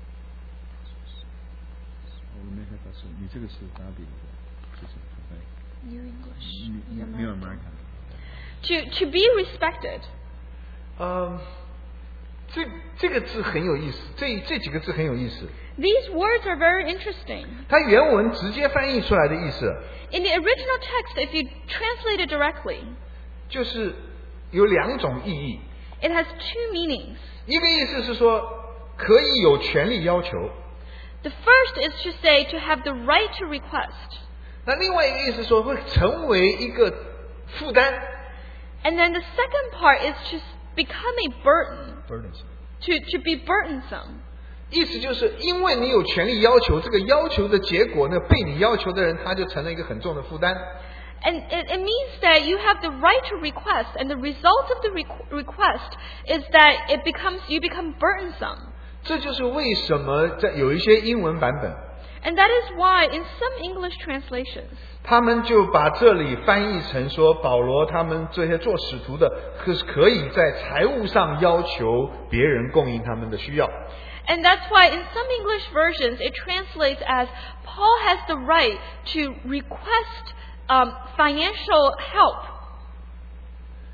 我没看到是，你这个是打比的，这是 New English. New American。 To to be respected. 嗯，这这个字很有意思，这这几个字很有意思。 These words are very interesting. 它原文直接翻译出来的意思， In the original text, if you translate it directly, 就是有两种意义。 it has two meanings. 一个意思是说，可以有权利要求； The first is to say to have the right to request. 那另外一个意思说，会成为一个负担。 And then the second part is to become a burden, to, to be burdensome. 意思就是因为你有权利要求，这个要求的结果呢，被你要求的人他就成了一个很重的负担。 And it, it means that you have the right to request, and the result of the requ- request is that it becomes you become burdensome. 这就是为什么在有一些英文版本， And that is why in some English translations, 他们就把这里翻译成说，保罗他们这些做使徒的，可是可以在财务上要求别人供应他们的需要。 and that's why in some English versions it translates as Paul has the right to request um, financial help.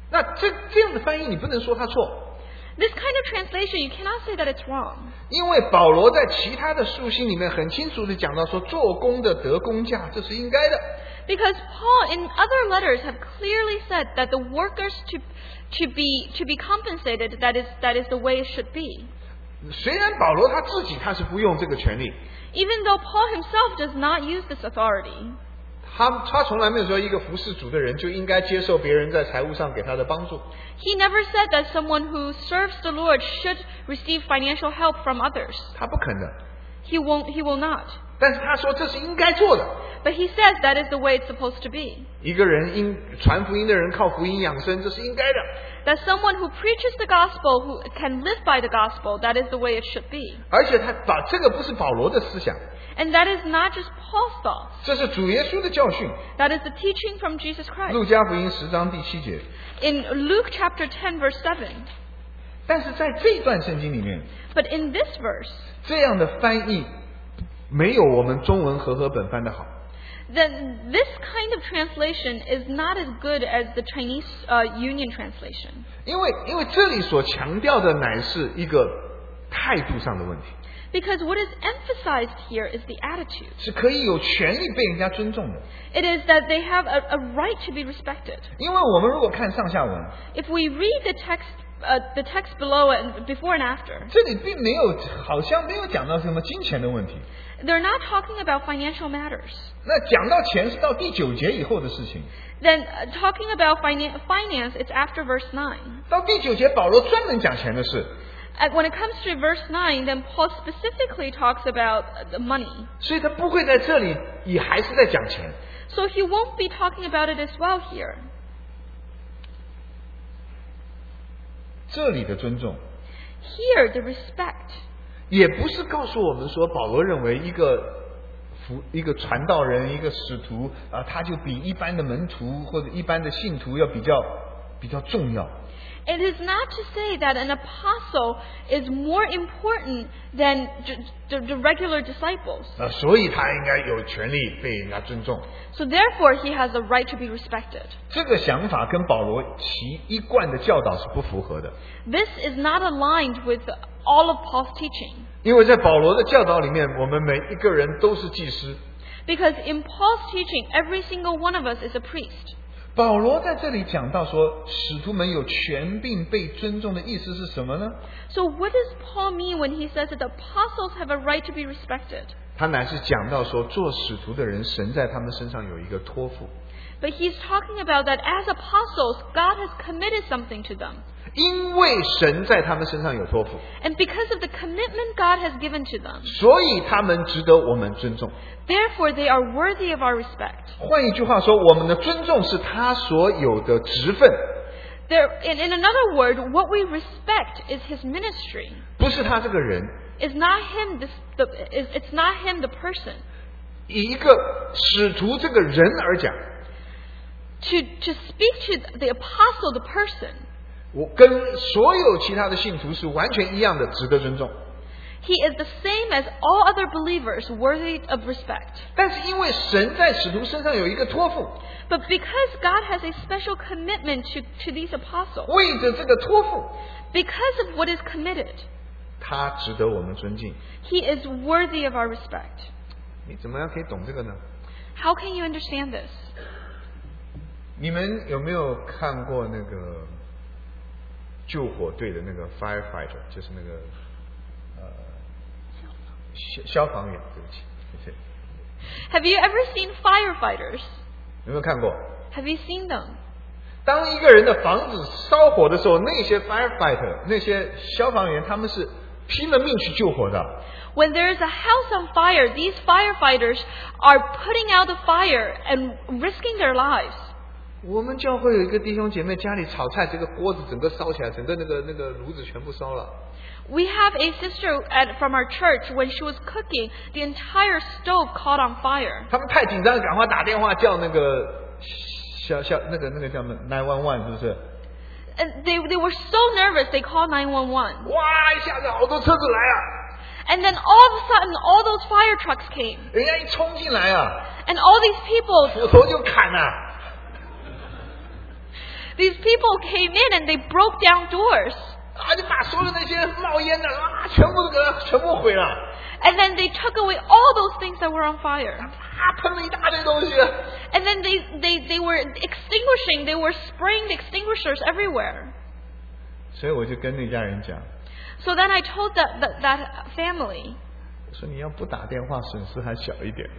那这这样的翻译你不能说它错。 This kind of translation, you cannot say that it's wrong. 因为保罗在其他的书信里面很清楚的讲到说，做工的得工价，这是应该的。 Because Paul in other letters have clearly said that the workers to to be to be compensated, that is that is the way it should be. 虽然保罗他自己他是不用这个权利， Even though Paul himself does not use this authority. 他他从来没有说一个服侍主的人就应该接受别人在财务上给他的帮助。 He never said that someone who serves the Lord should receive financial help from others. 他不肯的。 He won't. He will not. 但是他说这是应该做的。 But he says that is the way it's supposed to be. 一个人因传福音的人靠福音养生，这是应该的。 That someone who preaches the gospel, who can live by the gospel, that is the way it should be. 而且他把这个不是保罗的思想， And that is not just Paul's thoughts. 这是主耶稣的教训。 That is the teaching from Jesus Christ. 路加福音十章第七节。 In Luke chapter ten, verse seven. 但是在这段圣经里面， But in this verse, 这样的翻译没有我们中文和合本翻的好。 then this kind of translation is not as good as the Chinese uh, Union translation. 因为因为这里所强调的乃是一个态度上的问题， Because what is emphasized here is the attitude. 是可以有权利被人家尊重的。 It is that they have a, a right to be respected. 因为我们如果看上下文， If we read the text, uh, the text below and before and after, 这里并没有好像没有讲到什么金钱的问题。 they're not talking about financial matters. 那讲到钱是到第九节以后的事情。 Then uh, talking about finan- finance, it's after verse nine. 到第九节，保罗专门讲钱的事。 And when it comes to verse nine, then Paul specifically talks about uh, the money. 所以他不会在这里也还是在讲钱。 So he won't be talking about it as well here. 这里的尊重 Here, the respect. 也不是告诉我们说，保罗认为一个服一个传道人、一个使徒啊，他就比一般的门徒或者一般的信徒要比较比较重要。 It is not to say that an apostle is more important than the, the regular disciples. 那所以他应该有权利被人家尊重。 So therefore, he has a right to be respected. 这个想法跟保罗其一贯的教导是不符合的。 This is not aligned with all of Paul's teaching. 因为在保罗的教导里面，我们每一个人都是祭司。 Because in Paul's teaching, every single one of us is a priest. 保罗在这里讲到说，使徒们有权并被尊重的意思是什么呢？ So what does Paul mean when he says that the apostles have a right to be respected? 他乃是讲到说，做使徒的人，神在他们身上有一个托付。 But he's talking about that as apostles, God has committed something to them. 因为神在他们身上有托付， And because of the commitment God has given to them, 所以他们值得我们尊重。 therefore they are worthy of our respect. 换一句话说，我们的尊重是他所有的职分， There, in, in another word, what we respect is his ministry. 不是他这个人。 It's not him. This, the, is, it's not him, the person. 以一个使徒这个人而讲， To to speak to the apostle, the person, 我跟所有其他的信徒是完全一样的，值得尊重。 he is the same as all other believers, worthy of respect. 但是因为神在使徒身上有一个托付， But because God has a special commitment to, to these apostles, 为着这个托付， because of what is committed, 他值得我们尊敬。 he is worthy of our respect. 你怎么样可以懂这个呢？ How can you understand this? 你们有没有看过那个救火队的那个 firefighter， 就是那个呃消消防员？对不起，谢谢。 Have you ever seen firefighters? 有没有看过？ Have you seen them? 当一个人的房子烧火的时候，那些 firefighter， 那些消防员，他们是拼了命去救火的。 When there is a house on fire, these firefighters are putting out the fire and risking their lives. 我们教会有一个弟兄姐妹家里炒菜，这个锅子整个烧起来，整个那个那个炉子全部烧了。 We have a sister at, from our church, when she was cooking, the entire stove caught on fire. 他们太紧张，赶快打电话叫那个小小那个那个叫什么 nine one one 是不是？ And they, they were so nervous, they called nine one one. 哇！一下子好多车子来啊！ And then all of a sudden, all those fire trucks came. 人家一冲进来啊， And all these people, 斧头就砍啊！ These people came in and they broke down doors. 啊，就把所有那些冒烟的啊，全部都给它全部毁了。 And then they took away all those things that were on fire. 啊，喷了一大堆东西。 And then they, they, they were extinguishing, they were spraying the extinguishers everywhere. 所以我就跟那家人讲， So then I told that, that, that family, 我说你要不打电话，损失还小一点。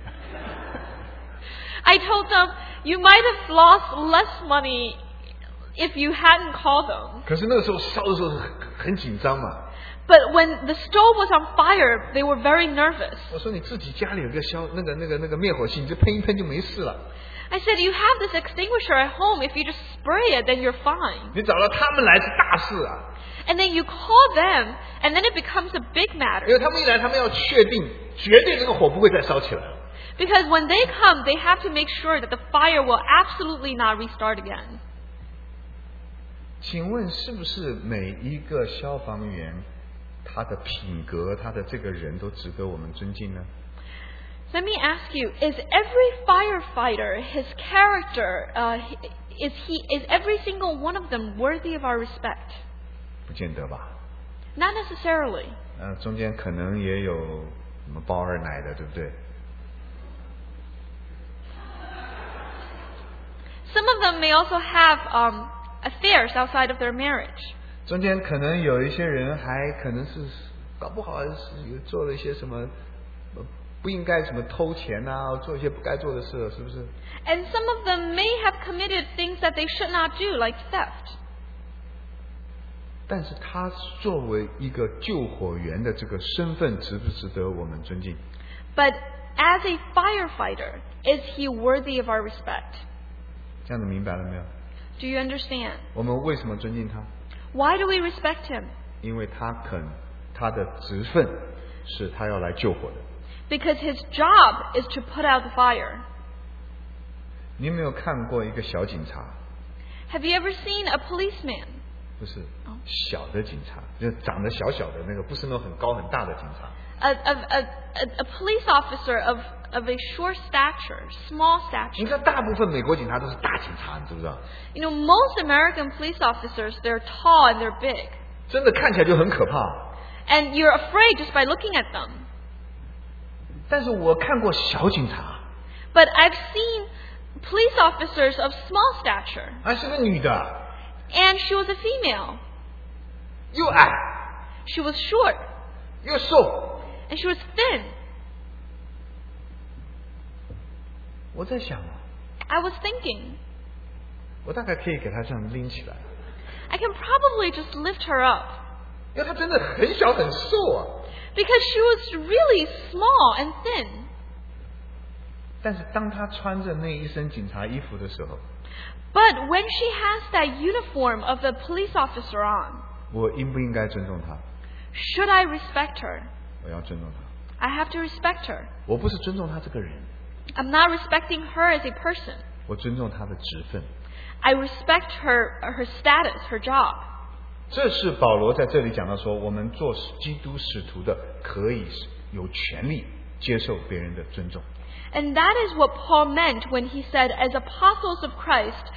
I told them, you might have lost less money if you hadn't called them. 可是那个时候烧的时候很很紧张嘛。 But when the stove was on fire, they were very nervous. 我说你自己家里有个消那个那个那个灭火器，你就喷一喷就没事了。 I said, you have this extinguisher at home. If you just spray it, then you're fine. 你找到他们来是大事啊， And then you call them, and then it becomes a big 因 matter. 为他们一来，他们要确定绝对这个火不会再烧起来了。 Because when they come, they have to make sure that the fire will absolutely not restart again. 请问是不是每一个消防员他的品格，他的这个人都值得我们尊敬呢？ Let me ask you, is every firefighter, his character, uh, is he, is every single one of them worthy of our respect? 不见得吧。 Not necessarily. 呃，中间可能也有什么包二奶的，对不对？ Some of them may also have um, affairs outside of their marriage. 中间可能有一些人还可能是搞不好是有做了一些什么呃不应该什么偷钱啊，做一些不该做的事，是不是？ And some of them may have committed things that they should not do, like theft. 但是他作为一个救火员的这个身份，值不值得我们尊敬？ But as a firefighter, is he worthy of our respect? 这样子明白了没有？ Do you understand? 我们为什么尊敬他？ Why do we respect him? 因为他肯，他的职分是他要来救火的。 Because his job is to put out the fire. 你有没有看过一个小警察？ Have you ever seen a policeman? 不是小的警察，就长得小小的那个，不是那种很高很大的警察。 A, a, a, a, a police officer of, of a short stature, small 你 stature. 知道，大部分美国警察都是大警察，你知不知道？ You know, most American police officers, they're tall and they're big. 真的看起来就很可怕。 And you're afraid just by looking at them. 但是我看过小警察， But I've seen police officers of small stature. 还是个女的， And she was a female. 又矮 She was short. 又瘦。 And she was thin. 我在想啊， I was thinking, 我大概可以给她这样拎起来， I can probably just lift her up. 因为她真的很小很瘦啊。 Because she was really small and thin. 但是当她穿着那一身警察衣服的时候， But when she has that uniform of the police officer on, 我应不应该尊重她？ should I respect her? 我要尊重她。 I have to respect her. 我不是尊重她这个人， I'm not respecting her as a person. 我尊重她的职分。 I respect her, her status, her job. 这是保罗在这里讲到说，我们做基督使徒的可以有权利接受别人的尊重。 And that is what Paul meant when he said, as apostles of Christ,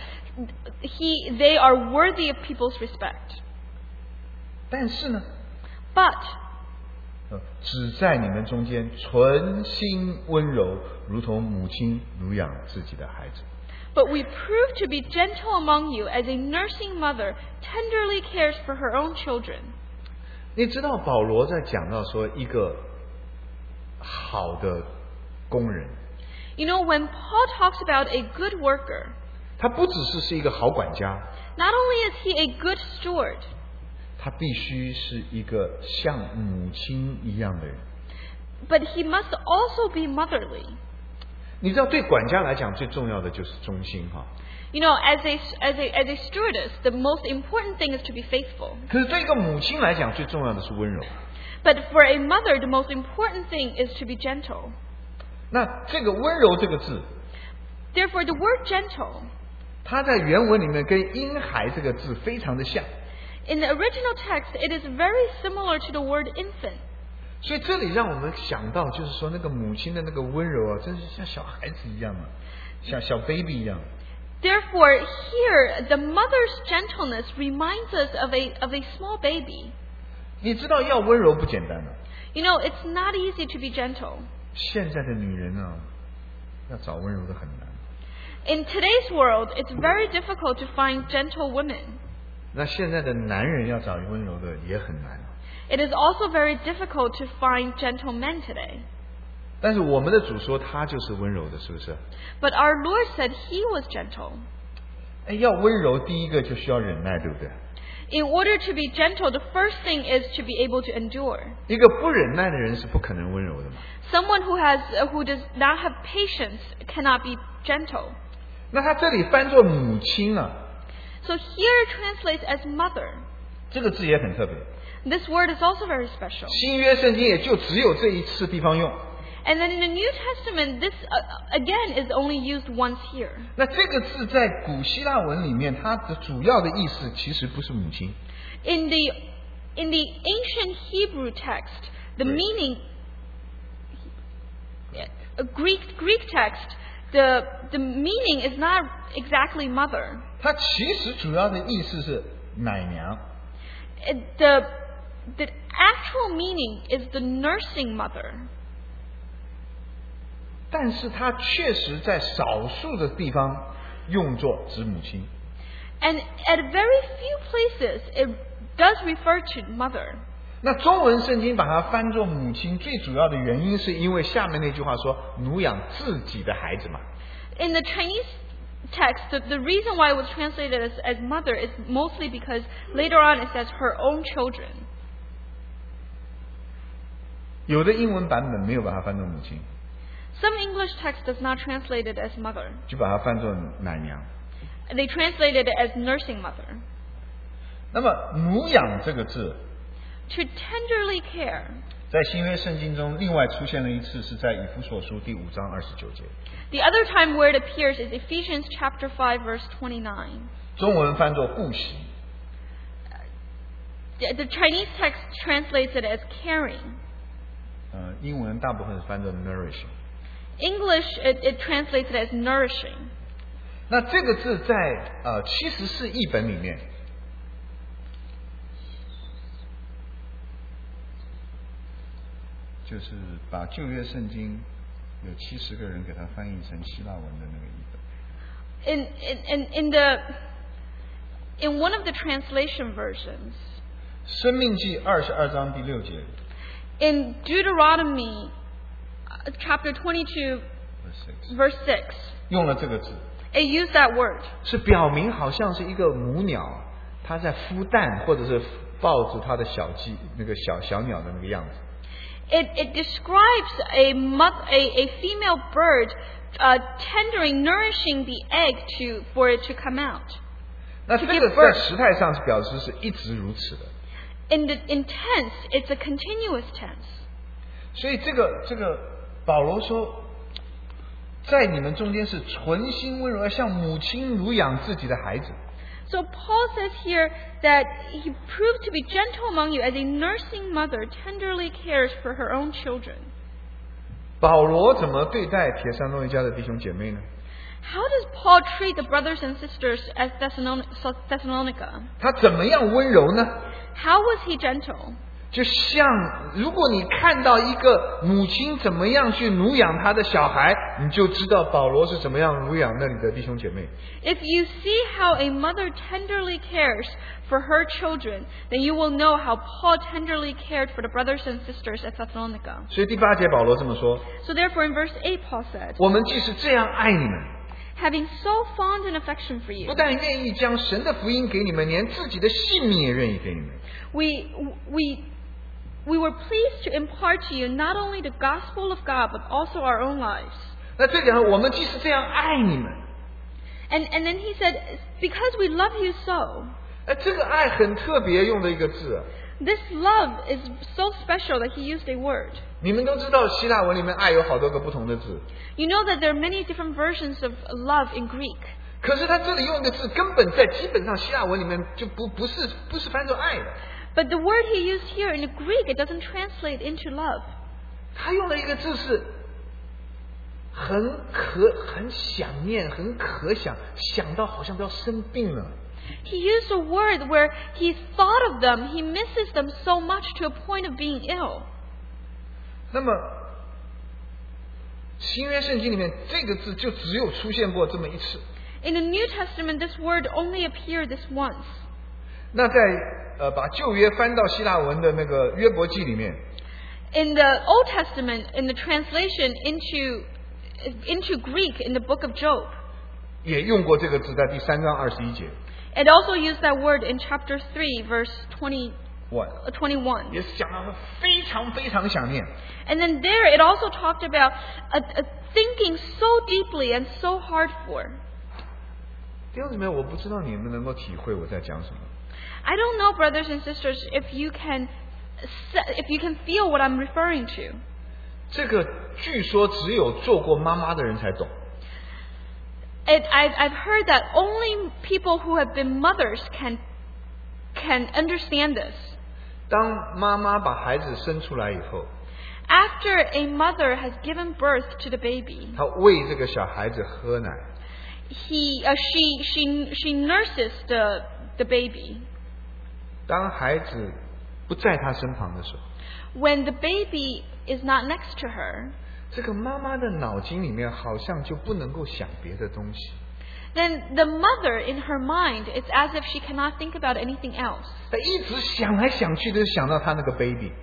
he, they are worthy of people's respect. 但是呢， But 呃只在你们中间存心温柔，如同母亲乳养自己的孩子。 But we prove to be gentle among you, as a nursing mother tenderly cares for her own children. 你知道保罗在讲到说一个好的工人， You know, when Paul talks about a good worker, 他不只是是一个好管家， not only is he a good steward, 他必须是一个像母亲一样的人。 but he must also be motherly. 你知道，对管家来讲，最重要的就是忠心哈。 You know, as a, as a, as a stewardess, the most important thing is to be faithful. 可是对一个母亲来讲，最重要的是温柔。 But for a mother, the most important thing is to be gentle. 那这个温柔这个字， Therefore, the word gentle, 它在原文里面跟婴孩这个字非常的像， in the original text, it is very similar to the word infant. 所以这里让我们想到，就是说那个母亲的那个温柔啊，真是像小孩子一样啊，像小 baby 一样。 Therefore, here the mother's gentleness reminds us of a of a small baby. 你知道要温柔不简单的。 You know, it's not easy to be gentle. 现在的女人啊，要找温柔的很难。 In today's world, it's very difficult to find gentle women. 那现在的男人要找温柔的也很难。 It is also very difficult to find gentle men today. 但是我们的主说他就是温柔的，是不是？ But our Lord said He was gentle. 哎，要温柔，第一个就需要忍耐，对不对？ In order to be gentle, the first thing is to be able to endure. 一个不忍耐的人是不可能温柔的嘛。 Someone who has uh, who does not have patience cannot be gentle. 那他这里翻作母亲啊， So here it translates as mother. 这个字也很特别。 This word is also very special. 新约圣经也就只有这一次地方用。 And then in the New Testament, this uh, again is only used once here. 那这个字在古希腊文里面，它的主要的意思其实不是母亲。 In the in the ancient Hebrew text, the Right. meaning a Greek Greek text, the the meaning is not exactly mother. 它其实主要的意思是奶娘。 It, the the actual meaning is the nursing mother. 但是它确实在少数的地方用作指母亲。 And at very few places, it does refer to mother. 那中文圣经把它翻作母亲，最主要的原因是因为下面那句话说奴养自己的孩子嘛。 In the Chinese text, the, the reason why it was translated as, as mother is mostly because later on it says her own children. 有的英文版本没有把它翻作母亲， Some English text does not translate it as mother. 就把它翻作奶娘。 They translated it as nursing mother. 那么奴养这个字 To tenderly care. 在新约圣经中另外出现了一次，是在以弗所书第五章二十九节， The other time where it appears is Ephesians chapter five, verse twenty-nine. 中文翻作顾惜。 The, the Chinese text translates it as caring. 呃，英文大部分是翻作 nourishing。 English, it, it translates it as nourishing. 那这个字在呃七十四译本里面，就是把旧约圣经有七十个人给它翻译成希腊文的那个译本。 In, in, in, in, the, in one of the translation versions, 生命记二十二章第六节 in Deuteronomy uh, chapter twenty-two, verse six verse six, 用了这个字， it used that word. 是表明好像是一个母鸟，它在孵蛋，或者是抱着它的小鸡，那个小小鸟的那个样子。 It, it describes a, mo- a, a female bird uh, tendering, nourishing the egg to, for it to come out. 那这个在时态上是表示是一直如此的。 In the in tense, it's a continuous tense. 所以这个这个保罗说，在你们中间是存心温柔，要像母亲乳养自己的孩子。 So Paul says here that he proved to be gentle among you as a nursing mother tenderly cares for her own children. 保罗怎么对待铁山诺一家的弟兄姐妹呢？ How does Paul treat the brothers and sisters at Thessalon- Thessalonica? 他怎么样温柔呢？ How was he gentle? 就像如果你看到一个母亲怎么样去乳养她的小孩，你就知道保罗是怎么样乳养那里的弟兄姐妹。 If you see how a mother tenderly cares for her children, then you will know how Paul tenderly cared for the brothers and sisters at Thessalonica. 所以第八节保罗这么说： So therefore in verse eight Paul said, 我们既是这样爱你们， having so fond an affection for 不 you, 但愿意将神的福音给你们，连自己的性命也愿意给你们。 we, we, we were pleased to impart to you not only the gospel of God, but also our own lives. 那这讲我们既是这样爱你们， And, and then he said, because we love you so. 哎，这个爱很特别用的一个字啊。 This love is so special that he used a word. 你们都知道希腊文里面爱有好多个不同的字， You know that there are many different versions of love in Greek. 可是他这里用一个字，根本在基本上希腊文里面就不不是不是翻作爱的， But the word he used here in the Greek, it doesn't translate into love. 他用了一个字是很可很想念，很可想，想到好像都要生病了。 He used a word where he thought of them, he misses them so much to a point of being ill. 那么新约圣经里面这个字就只有出现过这么一次。 In the New Testament, this word only appeared this once. 那在呃把旧约翻到希腊文的那个约伯记里面 In the Old Testament, in the translation into into Greek in the book of Job, 也用过这个字，在第三章二十一节 it also used that word in chapter three, verse twenty, ，one uh, twenty-one. 也是讲到他非常非常想念。 And then there, it also talked about a, a thinking so deeply and so hard for. 弟兄姊妹，我不知道你们能够体会我在讲什么。 I don't know, brothers and sisters, if you can if you can feel what I'm referring to. 这个据说只有做过妈妈的人才懂。 It, I've, I've heard that only people who have been mothers can can understand this. 当妈妈把孩子生出来以后， After a mother has given birth to the baby, 她喂这个小孩子喝奶， he, uh, she, she, she nurses the the baby. 当孩子不在她身旁的时候， When the baby is not next to her, 这个妈妈的脑筋里面好像就不能够想别的东西。 then the mother in her mind, it's as if she cannot think about anything else. 她一直想来想去，都想到她那个 baby。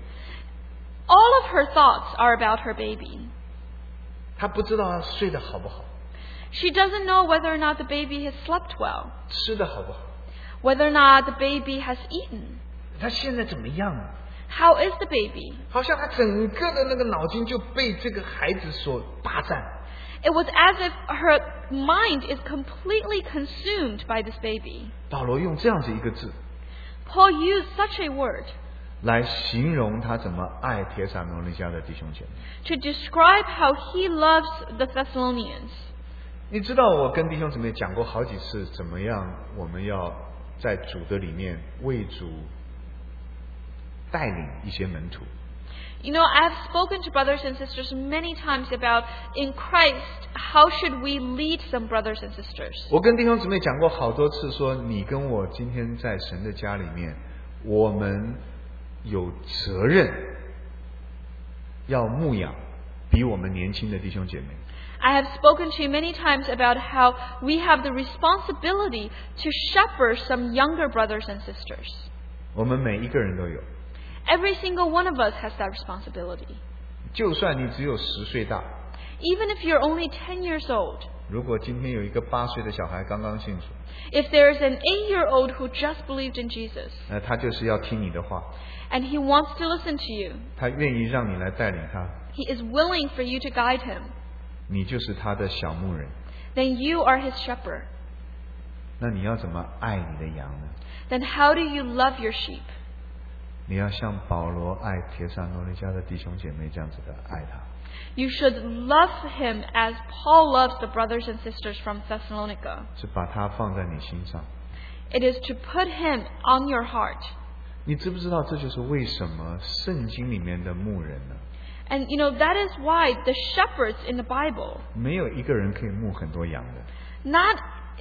All of her thoughts are about her baby. 她不知道她睡得好不好， She doesn't know whether or not the baby has slept well, 吃得好不好， whether or not the baby has eaten. 她现在怎么样啊？ How is the baby? 好像她整个的那个脑筋就被这个孩子所霸占。 It was as if her mind is completely consumed by this baby. 保罗用这样子一个字 Paul used such a word 来形容他怎么爱帖撒罗尼迦的弟兄姐妹。 to describe how he loves the Thessalonians. 你知道我跟弟兄姊妹讲过好几次，怎么样我们要在主的里面为主带领一些门徒。 You know, I have spoken to brothers and sisters many times about in Christ, how should we lead some brothers and sisters? 我跟弟兄姊妹讲过好多次说，你跟我今天在神的家里面，我们有责任要牧养比我们年轻的弟兄姐妹。 I have spoken to you many times about how we have the responsibility to shepherd some younger brothers and sisters. 我们每一个人都有， Every single one of us has that responsibility. 就算你只有十岁大， Even if you're only ten years old, 如果今天有一个八岁的小孩刚刚信主， if there's an eight-year-old who just believed in Jesus, 那他就是要听你的话， and he wants to listen to you, 他愿意让你来带领他， he is willing for you to guide him, 你就是他的小牧人。 then you are his shepherd. 那你要怎么爱你的羊呢？ Then how do you love your sheep? 你要像保罗爱帖撒罗尼迦的弟兄姐妹这样子的爱他。 You should love him as Paul loves the brothers and sisters from Thessalonica. 是把他放在你心上。 It is to put him on your heart. 你知不知道这就是为什么圣经里面的牧人呢， And you know, that is why the shepherds in the Bible, 没有一个人可以牧很多羊的。 not,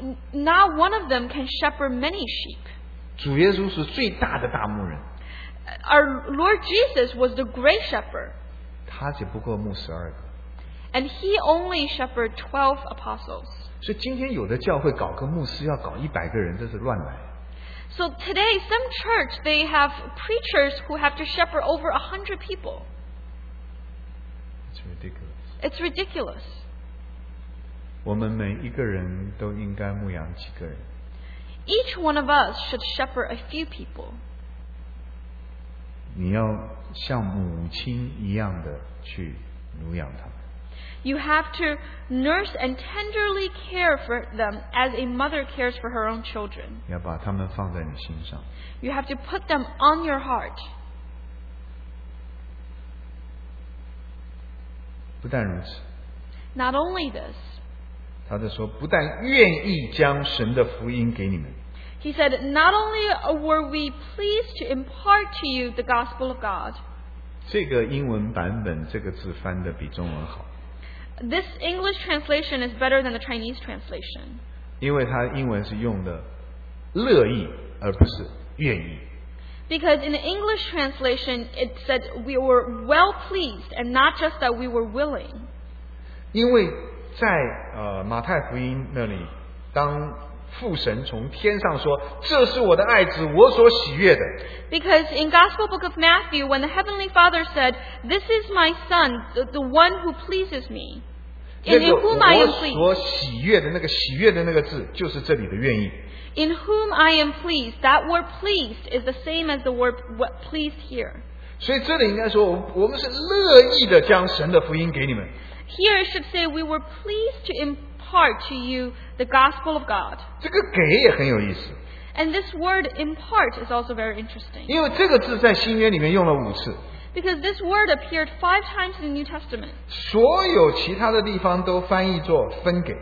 not one of them can shepherd many sheep. 主耶稣是最大的大牧人， Our Lord Jesus was the great shepherd, 他只不过牧十二个。 and he only shepherded twelve apostles. 所以今天有的教会搞个牧师要搞一百个人，这是乱来。 So today, some church, they have preachers who have to shepherd over a hundred people. It's ridiculous. It's ridiculous. 我们每一个人都应该牧养几个人。 Each one of us should shepherd a few people. 你要像母亲一样的去乳养他们。 You have to nurse and tenderly care for them as a mother cares for her own children. 要把他们放在你心上。 You have to put them on your heart. 不但如此， Not only this, 他在说，不但愿意将神的福音给你们， he said, not only were we pleased to impart to you the gospel of God. 这个英文版本这个字翻的比中文好。 This English translation is better than the Chinese translation. 因为它英文是用的乐意而不是愿意。 Because in the English translation, it said we were well pleased and not just that we were willing. 因为在呃马太福音那里，当父神从天上说：“这是我的爱子，我所喜悦的。” Because in Gospel Book of Matthew, when the Heavenly Father said, "This is my Son, the, the one who pleases me, 那 in 个 whom I 我 am 所 pleased." 喜悦的那个喜悦的那个字，就是这里的愿意。 In whom I am pleased. That word pleased is the same as the word pleased here. 所以这里应该说，我我们是乐意的将神的福音给你们。 Here it should say we were pleased to impart to you the gospel of God. 这个给也很有意思， And this word impart is also very interesting. 因为这个字在新约里面用了五次， Because this word appeared five times in the New Testament. 所有其他的地方都翻译作分给。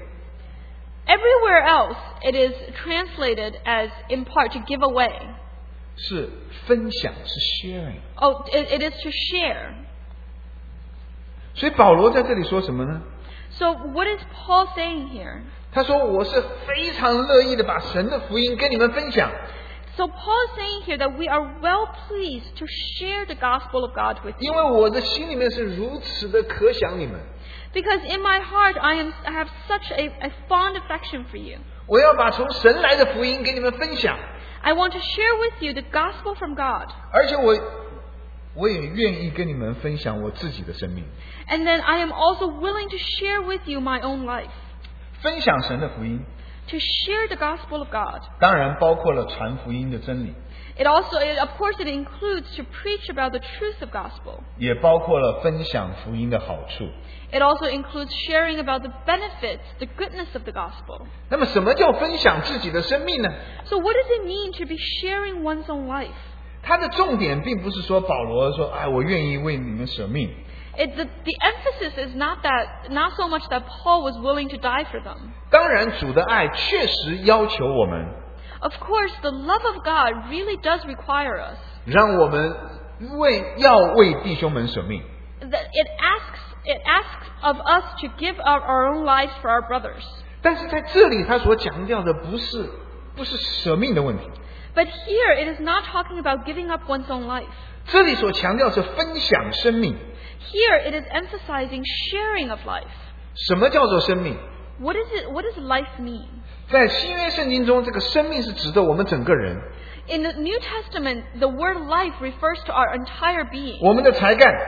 Everywhere else it is translated as impart, to give away. 是分享，是 sharing。 Oh, it, it is to share. 所以保罗在这里说什么呢？ So what is Paul saying here? 他说：“我是非常乐意的把神的福音跟你们分享， So Paul is saying here that we are well pleased to share the gospel of God with 因 you. 为我的心里面是如此的可想你们， Because in my heart I am I have such a, a fond affection for you. 我要把从神来的福音给你们分享， I want to share with you the gospel from God. 而且我我也愿意跟你们分享我自己的生命， And then I am also willing to share with you my own life. 分享神的福音， To share the gospel of God. 当然包括了传福音的真理， It also, it, of course, it includes to preach about the truth of gospel. 也包括了分享福音的好处。 It also includes sharing about the benefits, the goodness of the gospel. 那么，什么叫分享自己的生命呢？ So what does it mean to be sharing one's own life? 它的重点并不是说保罗说：“哎，我愿意为你们舍命。” It, the, the emphasis is not that, not so much that Paul was willing to die for them. 当然，主的爱确实要求我们， Of course, the love of God really does require us. 让我们为要为弟兄们舍命。 That it asks, it asks of us to give up our own lives for our brothers. 但是在这里，他所强调的不是不是舍命的问题， But here, it is not talking about giving up one's own life. 这里所强调是分享生命。 Here, it is emphasizing sharing of life. 什么叫做生命？ What is it? What does life mean? 在新约圣经中，这个生命是指的我们整个人， In the New Testament, the word life refers to our entire being, 我们的才干，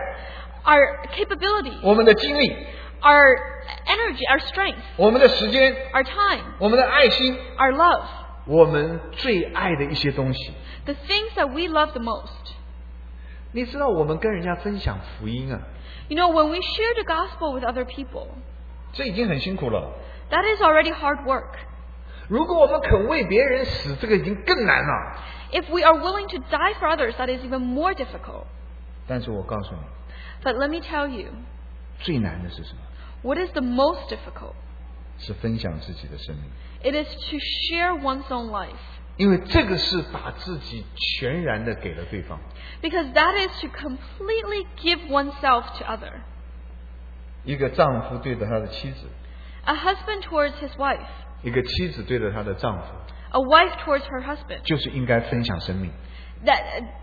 our capability, 我们的精力， our energy, our strength, 我们的时间， our time, 我们的爱心， our love, 我们最爱的一些东西。 the things that we love the most. 你知道，我们跟人家分享福音啊， You know, when we share the gospel with other people, 这已经很辛苦了。 that is already hard work. 如果我们肯为别人死，这个已经更难了。 If we are willing to die for others, that is even more difficult. 但是我告诉你， But let me tell you, 最难的是什么？ what is the most difficult? 是分享自己的生命， It is to share one's own life. 因为这个是把自己全然的给了对方。 Because that is to completely give oneself to other. 一个丈夫对着他的妻子， A husband towards his wife. 一个妻子对着她的丈夫， A wife towards her husband. 就是应该分享生命。 That,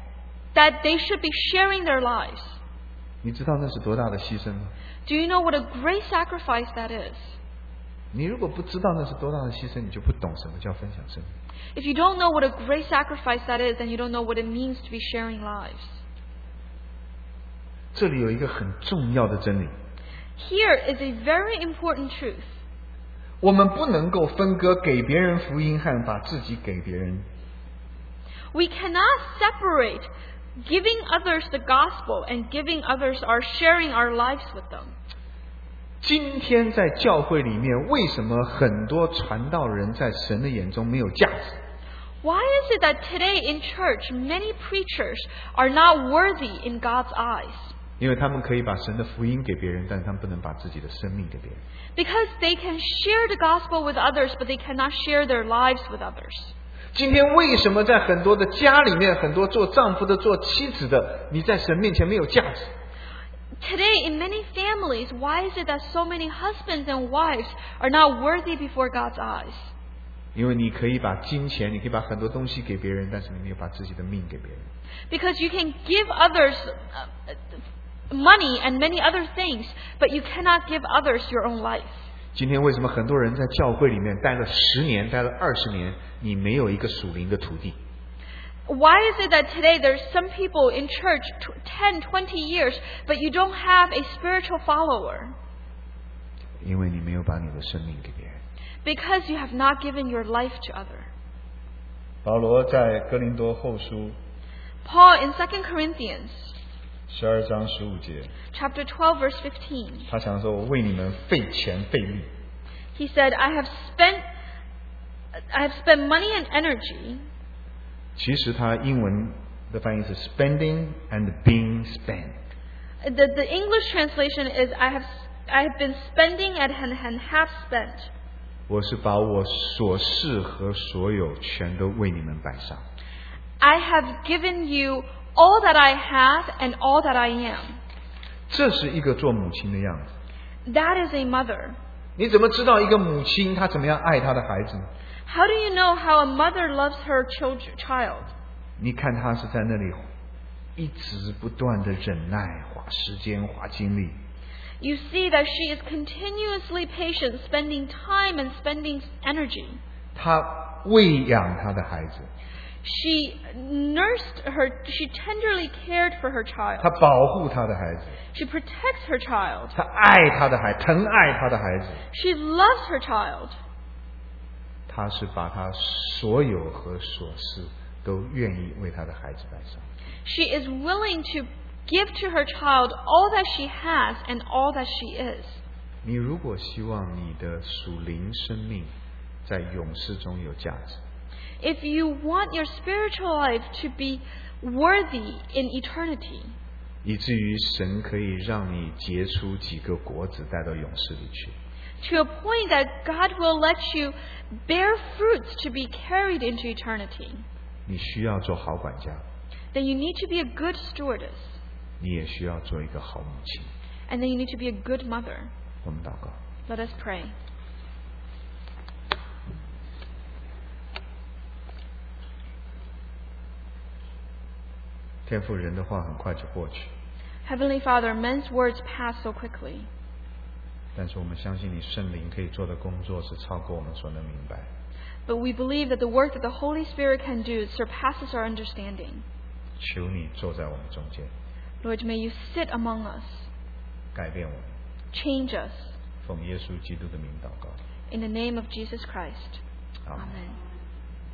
that they should be sharing their lives. 你知道那是多大的牺牲吗？ Do you know what a great sacrifice that is? 你如果不知道那是多大的牺牲，你就不懂什么叫分享生命。 If you don't know what a great sacrifice that is, then you don't know what it means to be sharing lives. 这里有一个很重要的真理， Here is a very important truth. 我们不能够分割给别人福音和把自己给别人。 We cannot separate giving others the gospel and giving others our sharing our lives with them. 今天在教会里面，为什么很多传道人在神的眼中没有价值？ Why is it that today in church many preachers are not worthy in God's eyes? 因为他们可以把神的福音给别人，但是他们不能把自己的生命给别人。 Because they can share the gospel with others, but they cannot share their lives with others. 今天为什么在很多的家里面，很多做丈夫的、做妻子的，你在神面前没有价值？ Today, in many families, why is it that so many husbands and wives are not worthy before God's eyes? 因为你可以把金钱，你可以把很多东西给别人，但是你没有把自己的命给别人。 Because you can give others uh, money and many other things, but you cannot give others your own life. 今天为什么很多人在教会里面待了十年，待了二十年，你没有一个属灵的土地？ Why is it that today there's some people in church ten, twenty years, but you don't have a spiritual follower? 因为你没有把你的生命给别人。 Because you have not given your life to other. 保罗在哥林多后书 Paul in Second Corinthians 十二章十五节， chapter twelve verse fifteen, 他想说：“我为你们费钱费力。” he said, I have spent I have spent money and energy. 其实他英文的翻译是 spending and being spent。 The, the English translation is I have I have been spending and, and have spent. 我是把我所事和所有全都为你们摆上。 I have given you all that I have and all that I am. 这是一个做母亲的样子。 That is a mother. 你怎么知道一个母亲她怎么样爱她的孩子呢？ How do you know how a mother loves her children, child? 你看她是在那里一直不断的忍耐，花时间，花精力。 You see that she is continuously patient, spending time and spending energy. 她喂养她的孩子， She nursed her, she tenderly cared for her child. 她保护她的孩子， She protects her child. 她爱她的孩，疼爱她的孩子。 She loves her child. 她是把她所有和所事都愿意为她的孩子摆上。 She is willing to give to her child all that she has and all that she is. 你如果希望你的属灵生命在永世中有价值， If you want your spiritual life to be worthy in eternity, 以至于神可以让你结出几个果子带到永世里去， to a point that God will let you bear fruits to be carried into eternity, 你需要做好管家， then you need to be a good stewardess, 你也需要做一个好母亲。 and then you need to be a good mother. 我们祷告。 Let us pray. 天父，人的话很快就过去， Heavenly Father, men's words pass so quickly, 但是我们相信你圣灵可以做的工作是超过我们所能明白。 but we believe that the work that the Holy Spirit can do surpasses our understanding. 求你坐在我们中间， Lord, may you sit among us, 改变我们， change us, 奉耶稣基督的名祷告。 in the name of Jesus Christ. Amen. Amen.